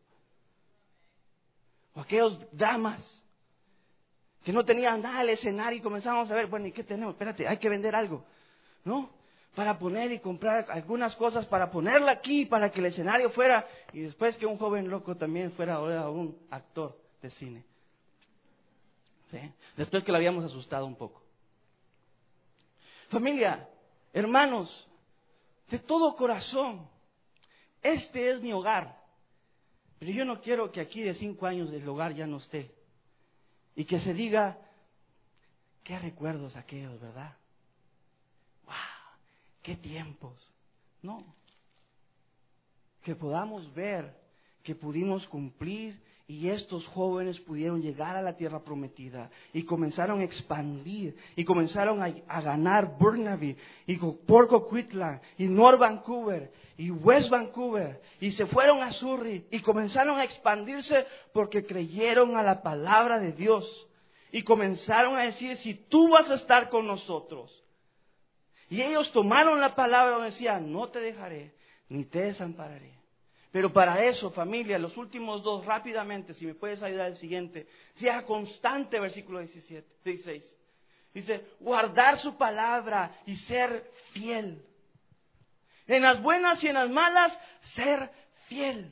O aquellos damas que no tenían nada al escenario y comenzábamos a ver, bueno, ¿y qué tenemos? Espérate, hay que vender algo, ¿no? Para poner y comprar algunas cosas, para ponerla aquí, para que el escenario fuera, y después que un joven loco también fuera ahora un actor de cine. ¿Sí? Después que lo habíamos asustado un poco. Familia, hermanos, de todo corazón, este es mi hogar. Pero yo no quiero que aquí de 5 años el hogar ya no esté. Y que se diga, qué recuerdos aquellos, ¿verdad? ¡Wow! ¡Qué tiempos! No. Que podamos ver que pudimos cumplir y estos jóvenes pudieron llegar a la tierra prometida y comenzaron a expandir y comenzaron a ganar Burnaby y Port Coquitlam y North Vancouver y West Vancouver y se fueron a Surrey y comenzaron a expandirse porque creyeron a la palabra de Dios y comenzaron a decir, si tú vas a estar con nosotros. Y ellos tomaron la palabra donde decían, no te dejaré ni te desampararé. Pero para eso, familia, los últimos 2 rápidamente, si me puedes ayudar el siguiente, sea constante, versículo 16. Dice, guardar su palabra y ser fiel. En las buenas y en las malas, ser fiel.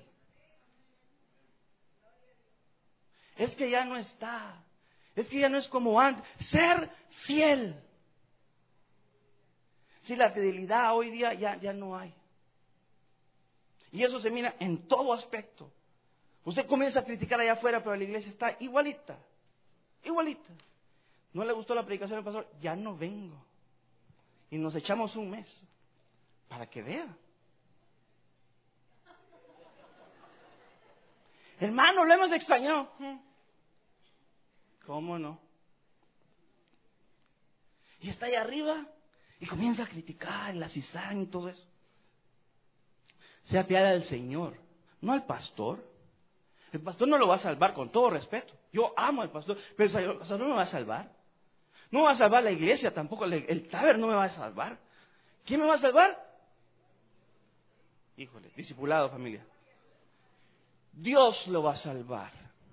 Es que ya no está. Es que ya no es como antes. Ser fiel. Si la fidelidad hoy día ya no hay. Y eso se mira en todo aspecto. Usted comienza a criticar allá afuera, pero la iglesia está igualita. Igualita. ¿No le gustó la predicación del pastor? Ya no vengo. Y nos echamos un mes. Para que vea. Hermano, lo hemos extrañado. ¿Cómo no? Y está ahí arriba y comienza a criticar la cizaña y todo eso. Sea piada del Señor, no al pastor. El pastor no lo va a salvar, con todo respeto. Yo amo al pastor, pero el pastor no me va a salvar. No va a salvar la iglesia tampoco, el taber no me va a salvar. ¿Quién me va a salvar? Híjole, discipulado, familia. Dios lo va a salvar.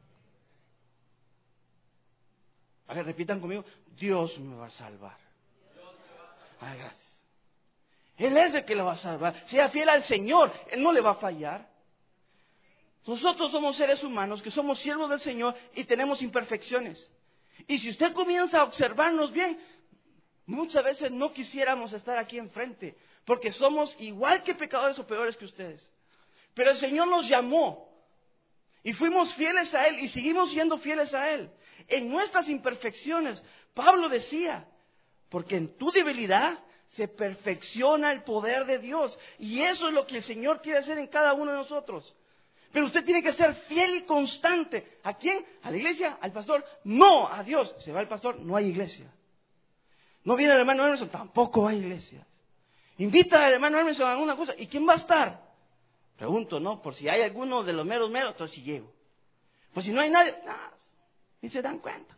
A ver, repitan conmigo, Dios me va a salvar. Ay, gracias. Él es el que lo va a salvar. Sea fiel al Señor, Él no le va a fallar. Nosotros somos seres humanos que somos siervos del Señor y tenemos imperfecciones. Y si usted comienza a observarnos bien, muchas veces no quisiéramos estar aquí enfrente, porque somos igual que pecadores o peores que ustedes. Pero el Señor nos llamó y fuimos fieles a Él y seguimos siendo fieles a Él. En nuestras imperfecciones, Pablo decía, porque en tu debilidad se perfecciona el poder de Dios. Y eso es lo que el Señor quiere hacer en cada uno de nosotros. Pero usted tiene que ser fiel y constante. ¿A quién? ¿A la iglesia? ¿Al pastor? No, a Dios. Se va el pastor, no hay iglesia. No viene el hermano Emerson, tampoco hay iglesia. Invita al hermano Emerson a alguna cosa. ¿Y quién va a estar? Pregunto, ¿no? Por si hay alguno de los meros, entonces sí llego. Pues si no hay nadie, nada. Y se dan cuenta.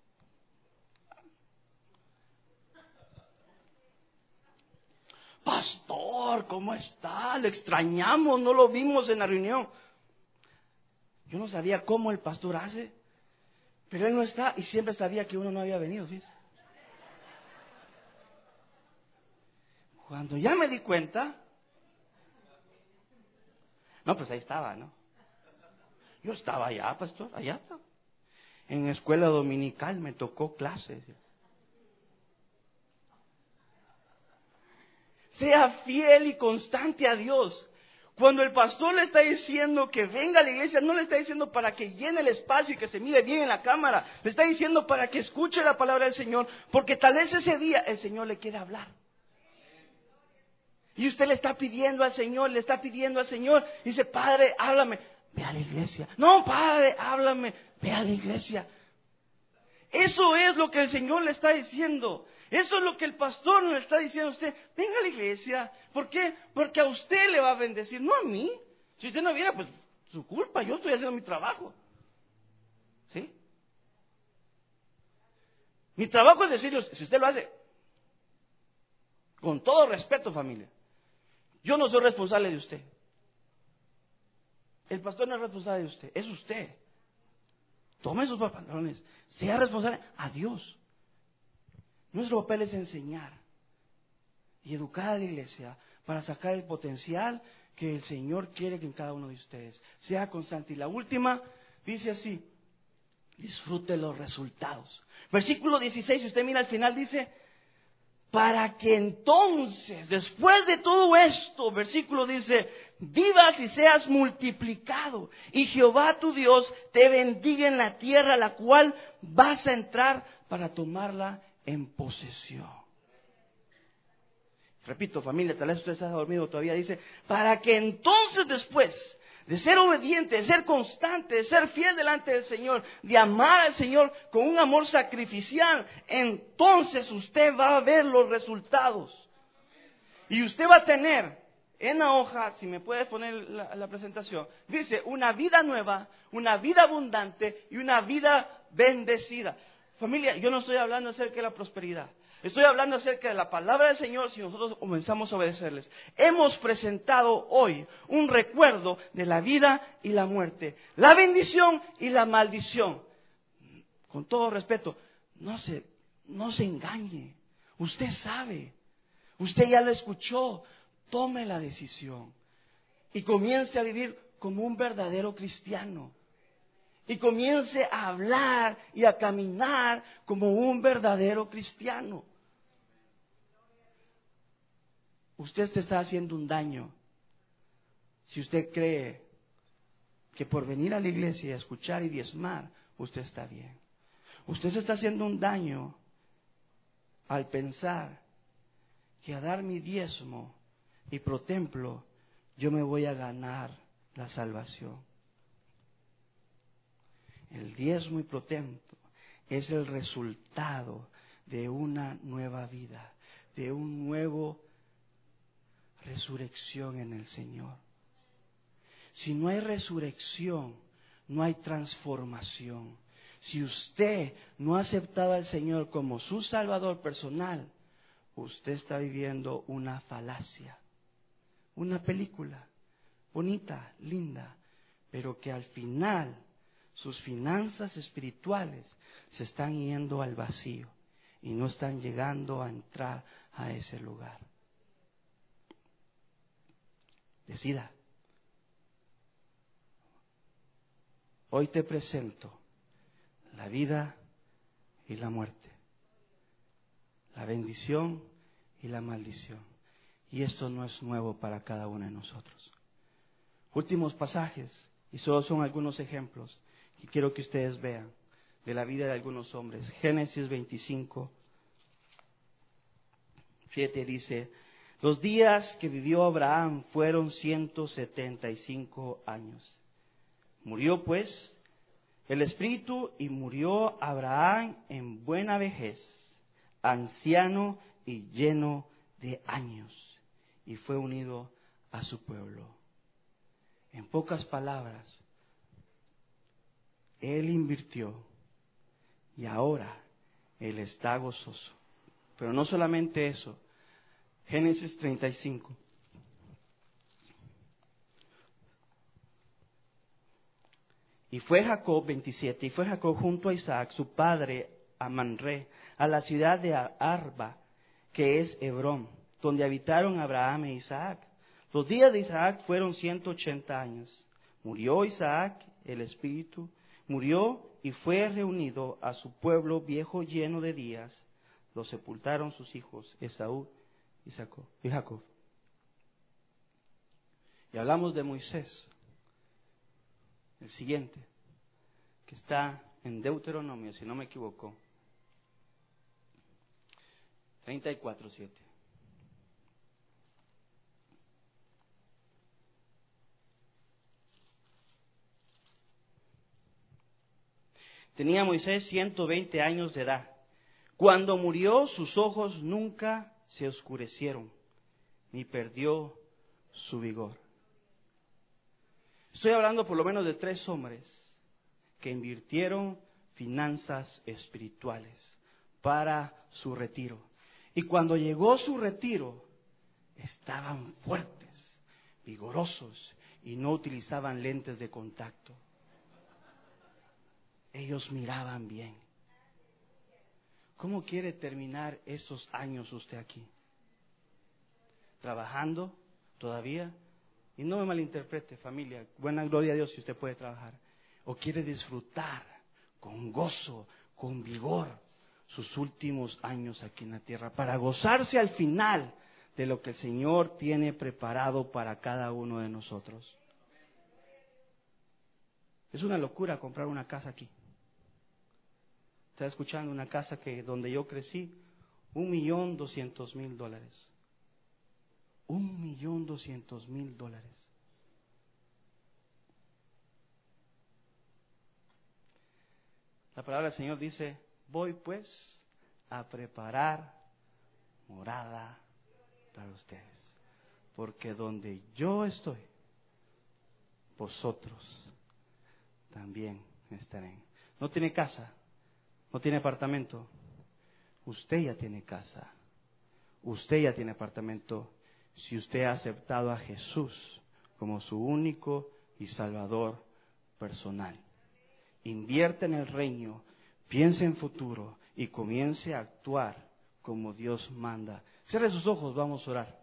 Pastor, ¿cómo está? Le extrañamos, no lo vimos en la reunión. Yo no sabía cómo el pastor hace, pero él no está y siempre sabía que uno no había venido, ¿sí? Cuando ya me di cuenta, no, pues ahí estaba, ¿no? Yo estaba allá, pastor, allá estaba. En escuela dominical me tocó clases. Sea fiel y constante a Dios. Cuando el pastor le está diciendo que venga a la iglesia, no le está diciendo para que llene el espacio y que se mire bien en la cámara. Le está diciendo para que escuche la palabra del Señor, porque tal vez ese día el Señor le quiere hablar. Y usted le está pidiendo al Señor, dice, Padre, háblame, ve a la iglesia. No, Padre, háblame, ve a la iglesia. Eso es lo que el Señor le está diciendo. Eso es lo que el pastor le está diciendo a usted. Venga a la iglesia. ¿Por qué? Porque a usted le va a bendecir, no a mí. Si usted no viene, pues su culpa, yo estoy haciendo mi trabajo. ¿Sí? Mi trabajo es decirle, si usted lo hace, con todo respeto, familia, yo no soy responsable de usted. El pastor no es responsable de usted, es usted. Tome sus pantalones, sea responsable a Dios. Nuestro papel es enseñar y educar a la iglesia para sacar el potencial que el Señor quiere que en cada uno de ustedes sea constante. Y la última dice así, disfrute los resultados. Versículo 16, si usted mira al final dice, para que entonces, después de todo esto, versículo dice, vivas y seas multiplicado, y Jehová tu Dios te bendiga en la tierra a la cual vas a entrar para tomarla en posesión. Repito, familia, tal vez usted está dormido todavía, dice, para que entonces después de ser obediente, de ser constante, de ser fiel delante del Señor, de amar al Señor con un amor sacrificial, entonces usted va a ver los resultados. Y usted va a tener en la hoja, si me puede poner la presentación, dice una vida nueva, una vida abundante y una vida bendecida. Familia, yo no estoy hablando acerca de la prosperidad. Estoy hablando acerca de la palabra del Señor si nosotros comenzamos a obedecerles. Hemos presentado hoy un recuerdo de la vida y la muerte, la bendición y la maldición. Con todo respeto, no se engañe. Usted sabe, usted ya lo escuchó. Tome la decisión y comience a vivir como un verdadero cristiano. Y comience a hablar y a caminar como un verdadero cristiano. Usted se está haciendo un daño si usted cree que por venir a la iglesia y a escuchar y diezmar, usted está bien. Usted se está haciendo un daño al pensar que a dar mi diezmo y pro templo yo me voy a ganar la salvación. El diezmo y pro templo es el resultado de una nueva vida, de un nuevo resurrección en el Señor. Si no hay resurrección, no hay transformación. Si usted no ha aceptado al Señor como su Salvador personal, usted está viviendo una falacia, una película. bonita, linda, pero que al final sus finanzas espirituales se están yendo al vacío y no están llegando a entrar a ese lugar. Decida. Hoy te presento la vida y la muerte, la bendición y la maldición. Y esto no es nuevo para cada uno de nosotros. Últimos pasajes, y solo son algunos ejemplos que quiero que ustedes vean de la vida de algunos hombres. Génesis 25, 7 dice: los días que vivió Abraham fueron 175 años. Murió pues el espíritu y murió Abraham en buena vejez, anciano y lleno de años, y fue unido a su pueblo. En pocas palabras, él invirtió y ahora él está gozoso. Pero no solamente eso. Génesis 35. Y fue Jacob, 27, y fue Jacob junto a Isaac, su padre, a Manré, a la ciudad de Arba, que es Hebrón, donde habitaron Abraham e Isaac. Los días de Isaac fueron 180 años. Murió Isaac, el espíritu, murió y fue reunido a su pueblo viejo lleno de días. Lo sepultaron sus hijos, Esaú y Jacob. Y hablamos de Moisés. El siguiente, que está en Deuteronomio, si no me equivoco, 34:7. Tenía Moisés 120 años de edad. Cuando murió, sus ojos nunca se oscurecieron, ni perdió su vigor. Estoy hablando por lo menos de 3 hombres que invirtieron finanzas espirituales para su retiro. Y cuando llegó su retiro, estaban fuertes, vigorosos y no utilizaban lentes de contacto. Ellos miraban bien. ¿Cómo quiere terminar estos años usted aquí? ¿Trabajando todavía? Y no me malinterprete, familia, buena gloria a Dios si usted puede trabajar. ¿O quiere disfrutar con gozo, con vigor, sus últimos años aquí en la tierra, para gozarse al final de lo que el Señor tiene preparado para cada uno de nosotros? Es una locura comprar una casa aquí. Está escuchando, una casa que donde yo crecí, $1,200,000. $1,200,000. La palabra del Señor dice: voy pues a preparar morada para ustedes, porque donde yo estoy, vosotros también estarán. No tiene casa, no tiene apartamento, usted ya tiene casa, usted ya tiene apartamento. Si usted ha aceptado a Jesús como su único y Salvador personal, invierte en el reino, piense en futuro y comience a actuar como Dios manda. Cierre sus ojos, vamos a orar.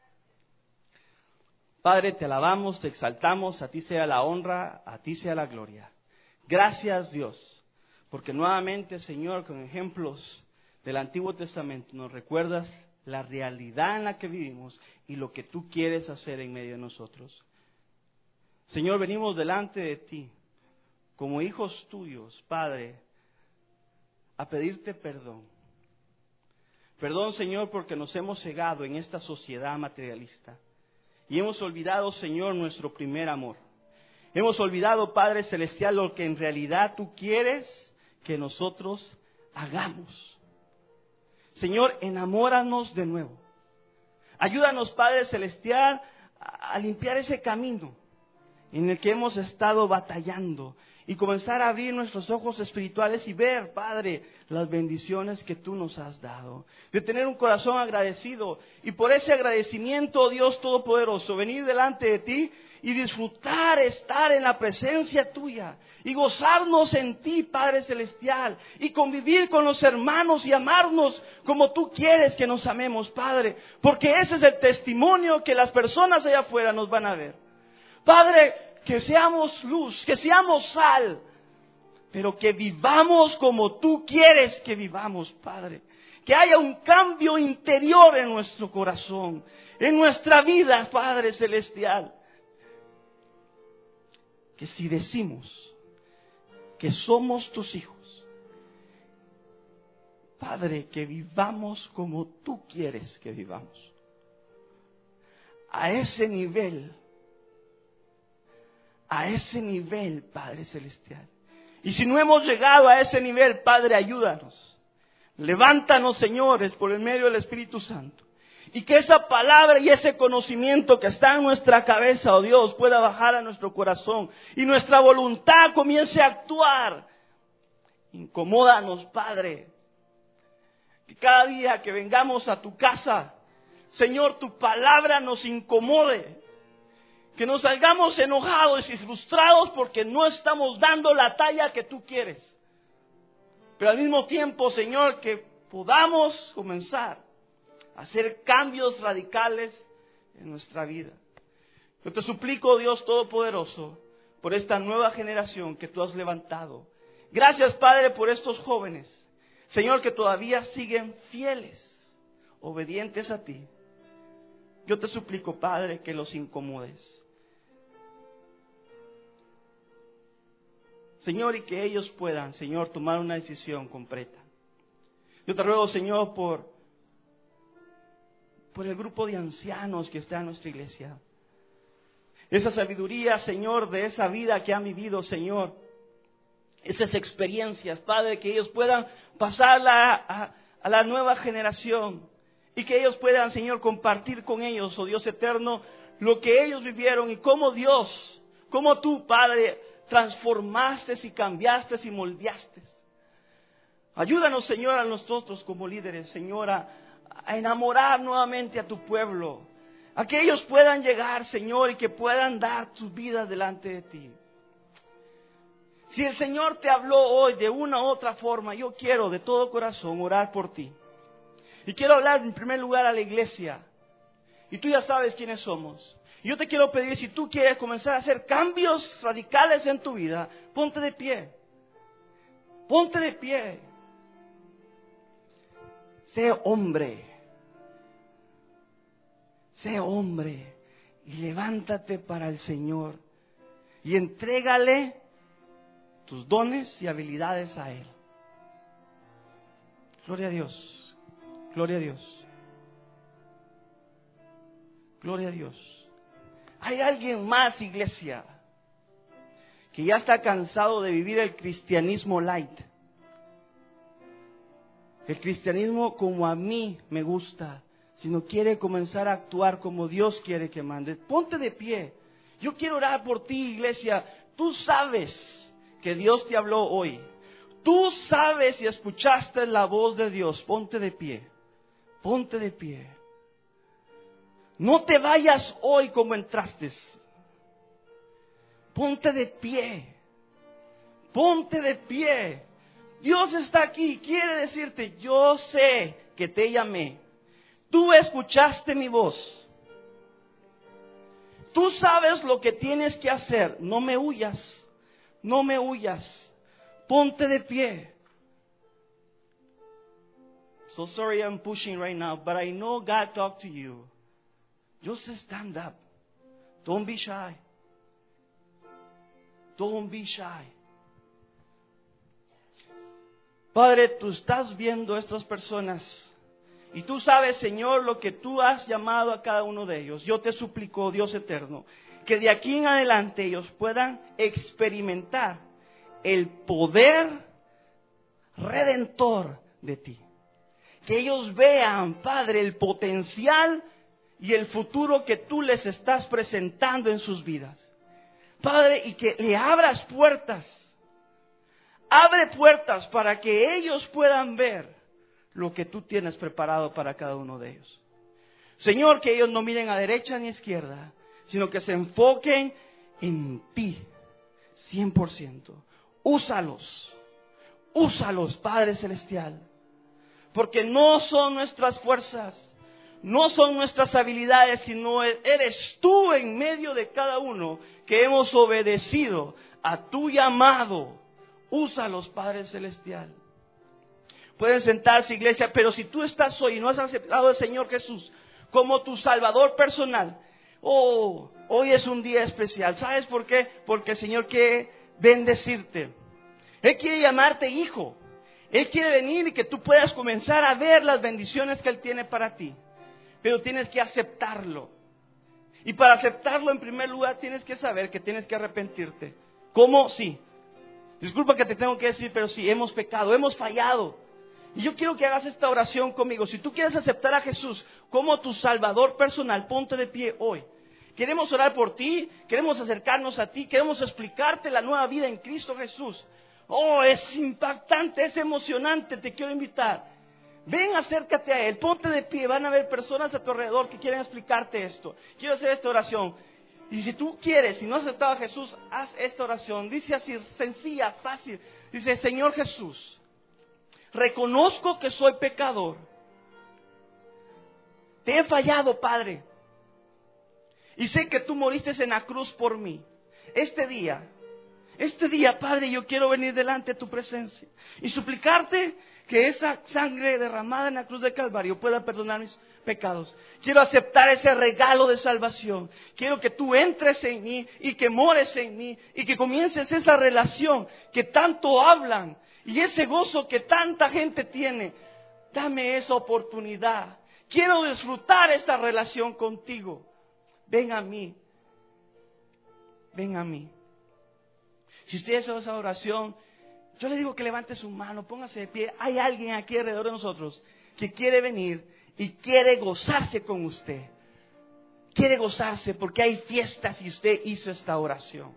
Padre, te alabamos, te exaltamos, a ti sea la honra, a ti sea la gloria. Gracias, Dios, porque nuevamente, Señor, con ejemplos del Antiguo Testamento nos recuerdas la realidad en la que vivimos y lo que tú quieres hacer en medio de nosotros. Señor, venimos delante de ti como hijos tuyos, Padre, a pedirte perdón. Perdón, Señor, porque nos hemos cegado en esta sociedad materialista y hemos olvidado, Señor, nuestro primer amor. Hemos olvidado, Padre Celestial, lo que en realidad tú quieres que nosotros hagamos. Señor, enamóranos de nuevo. Ayúdanos, Padre Celestial, a limpiar ese camino en el que hemos estado batallando y comenzar a abrir nuestros ojos espirituales y ver, Padre, las bendiciones que tú nos has dado. De tener un corazón agradecido y por ese agradecimiento, Dios Todopoderoso, venir delante de ti y disfrutar estar en la presencia tuya y gozarnos en ti, Padre Celestial, y convivir con los hermanos y amarnos como tú quieres que nos amemos, Padre, porque ese es el testimonio que las personas allá afuera nos van a ver. Padre, que seamos luz, que seamos sal, pero que vivamos como tú quieres que vivamos, Padre. Que haya un cambio interior en nuestro corazón, en nuestra vida, Padre Celestial. Que si decimos que somos tus hijos, Padre, que vivamos como tú quieres que vivamos. A ese nivel, Padre Celestial. Y si no hemos llegado a ese nivel, Padre, ayúdanos. Levántanos, señores, por el medio del Espíritu Santo. Y que esa palabra y ese conocimiento que está en nuestra cabeza, oh Dios, pueda bajar a nuestro corazón. Y nuestra voluntad comience a actuar. Incomódanos, Padre. Que cada día que vengamos a tu casa, Señor, tu palabra nos incomode. Que nos salgamos enojados y frustrados porque no estamos dando la talla que tú quieres. Pero al mismo tiempo, Señor, que podamos comenzar a hacer cambios radicales en nuestra vida. Yo te suplico, Dios Todopoderoso, por esta nueva generación que tú has levantado. Gracias, Padre, por estos jóvenes, Señor, que todavía siguen fieles, obedientes a ti. Yo te suplico, Padre, que los incomodes. Señor, y que ellos puedan, Señor, tomar una decisión completa. Yo te ruego, Señor, por el grupo de ancianos que está en nuestra iglesia. Esa sabiduría, Señor, de esa vida que han vivido, Señor. Esas experiencias, Padre, que ellos puedan pasarla a la nueva generación. Y que ellos puedan, Señor, compartir con ellos, oh Dios eterno, lo que ellos vivieron y cómo Dios, cómo tú, Padre, transformaste y cambiaste y moldeaste. Ayúdanos, Señor, a nosotros como líderes, Señor, a enamorar nuevamente a tu pueblo. A que ellos puedan llegar, Señor, y que puedan dar sus vidas delante de ti. Si el Señor te habló hoy de una u otra forma, yo quiero de todo corazón orar por ti. Y quiero hablar en primer lugar a la iglesia. Y tú ya sabes quiénes somos. Y yo te quiero pedir, si tú quieres comenzar a hacer cambios radicales en tu vida, ponte de pie. Ponte de pie. Sé hombre. Sé hombre. Y levántate para el Señor. Y entrégale tus dones y habilidades a Él. Gloria a Dios. Gloria a Dios. Gloria a Dios. Hay alguien más, iglesia, que ya está cansado de vivir el cristianismo light. El cristianismo como a mí me gusta, sino quiere comenzar a actuar como Dios quiere que mande. Ponte de pie. Yo quiero orar por ti, iglesia. Tú sabes que Dios te habló hoy. Tú sabes y escuchaste la voz de Dios. Ponte de pie. Ponte de pie. No te vayas hoy como entraste. Ponte de pie. Ponte de pie. Dios está aquí. Quiere decirte, yo sé que te llamé. Tú escuchaste mi voz. Tú sabes lo que tienes que hacer. No me huyas. No me huyas. Ponte de pie. So sorry I'm pushing right now, but I know God talked to you. Just stand up. Don't be shy. Don't be shy. Padre, tú estás viendo a estas personas y tú sabes, Señor, lo que tú has llamado a cada uno de ellos. Yo te suplico, Dios eterno, que de aquí en adelante ellos puedan experimentar el poder redentor de ti. Que ellos vean, Padre, el potencial y el futuro que tú les estás presentando en sus vidas. Padre, y que le abras puertas. Abre puertas para que ellos puedan ver lo que tú tienes preparado para cada uno de ellos. Señor, que ellos no miren a derecha ni a izquierda, sino que se enfoquen en ti, 100%. Úsalos, Padre Celestial, porque no son nuestras fuerzas, no son nuestras habilidades, sino eres tú en medio de cada uno que hemos obedecido a tu llamado. Úsalos, Padre Celestial. Pueden sentarse, iglesia, pero si tú estás hoy y no has aceptado al Señor Jesús como tu Salvador personal, hoy es un día especial. ¿Sabes por qué? Porque el Señor quiere bendecirte. Él quiere llamarte hijo. Él quiere venir y que tú puedas comenzar a ver las bendiciones que Él tiene para ti. Pero tienes que aceptarlo. Y para aceptarlo, en primer lugar, tienes que saber que tienes que arrepentirte. ¿Cómo? Sí. Disculpa que te tengo que decir, pero sí, hemos pecado, hemos fallado. Y yo quiero que hagas esta oración conmigo. Si tú quieres aceptar a Jesús como tu Salvador personal, ponte de pie hoy. Queremos orar por ti, queremos acercarnos a ti, queremos explicarte la nueva vida en Cristo Jesús. Es impactante, es emocionante, te quiero invitar. Ven, acércate a Él, ponte de pie, van a haber personas a tu alrededor que quieren explicarte esto. Quiero hacer esta oración. Y si tú quieres, si no has aceptado a Jesús, haz esta oración. Dice así, sencilla, fácil. Dice: Señor Jesús, reconozco que soy pecador. Te he fallado, Padre. Y sé que tú moriste en la cruz por mí. Este día, Padre, yo quiero venir delante de tu presencia y suplicarte que esa sangre derramada en la cruz de Calvario pueda perdonar mis pecados. Quiero aceptar ese regalo de salvación. Quiero que tú entres en mí y que mores en mí y que comiences esa relación que tanto hablan y ese gozo que tanta gente tiene. Dame esa oportunidad. Quiero disfrutar esa relación contigo. Ven a mí. Ven a mí. Si usted hace esa oración, yo le digo que levante su mano, póngase de pie. Hay alguien aquí alrededor de nosotros que quiere venir y quiere gozarse con usted. Quiere gozarse porque hay fiestas y usted hizo esta oración.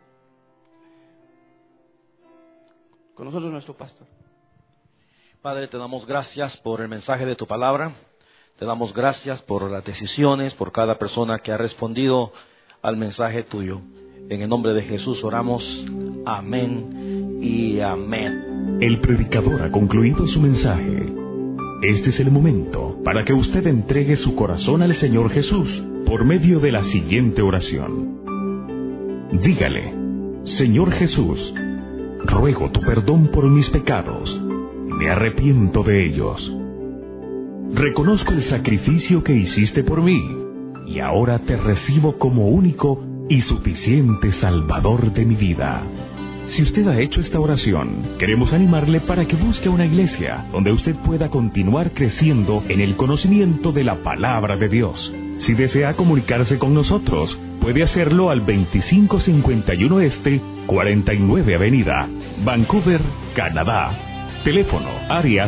Con nosotros nuestro pastor. Padre, te damos gracias por el mensaje de tu palabra. Te damos gracias por las decisiones, por cada persona que ha respondido al mensaje tuyo. En el nombre de Jesús oramos. Amén y amén. El predicador ha concluido su mensaje. Este es el momento para que usted entregue su corazón al Señor Jesús por medio de la siguiente oración. Dígale: Señor Jesús, ruego tu perdón por mis pecados. Me arrepiento de ellos. Reconozco el sacrificio que hiciste por mí y ahora te recibo como único y suficiente Salvador de mi vida. Si usted ha hecho esta oración, queremos animarle para que busque una iglesia donde usted pueda continuar creciendo en el conocimiento de la palabra de Dios. Si desea comunicarse con nosotros, puede hacerlo al 2551 Este, 49 Avenida, Vancouver, Canadá. Teléfono área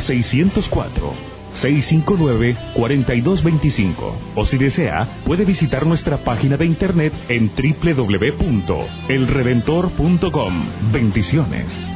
604-659-4225. O si desea, puede visitar nuestra página de internet en www.elredentor.com. Bendiciones.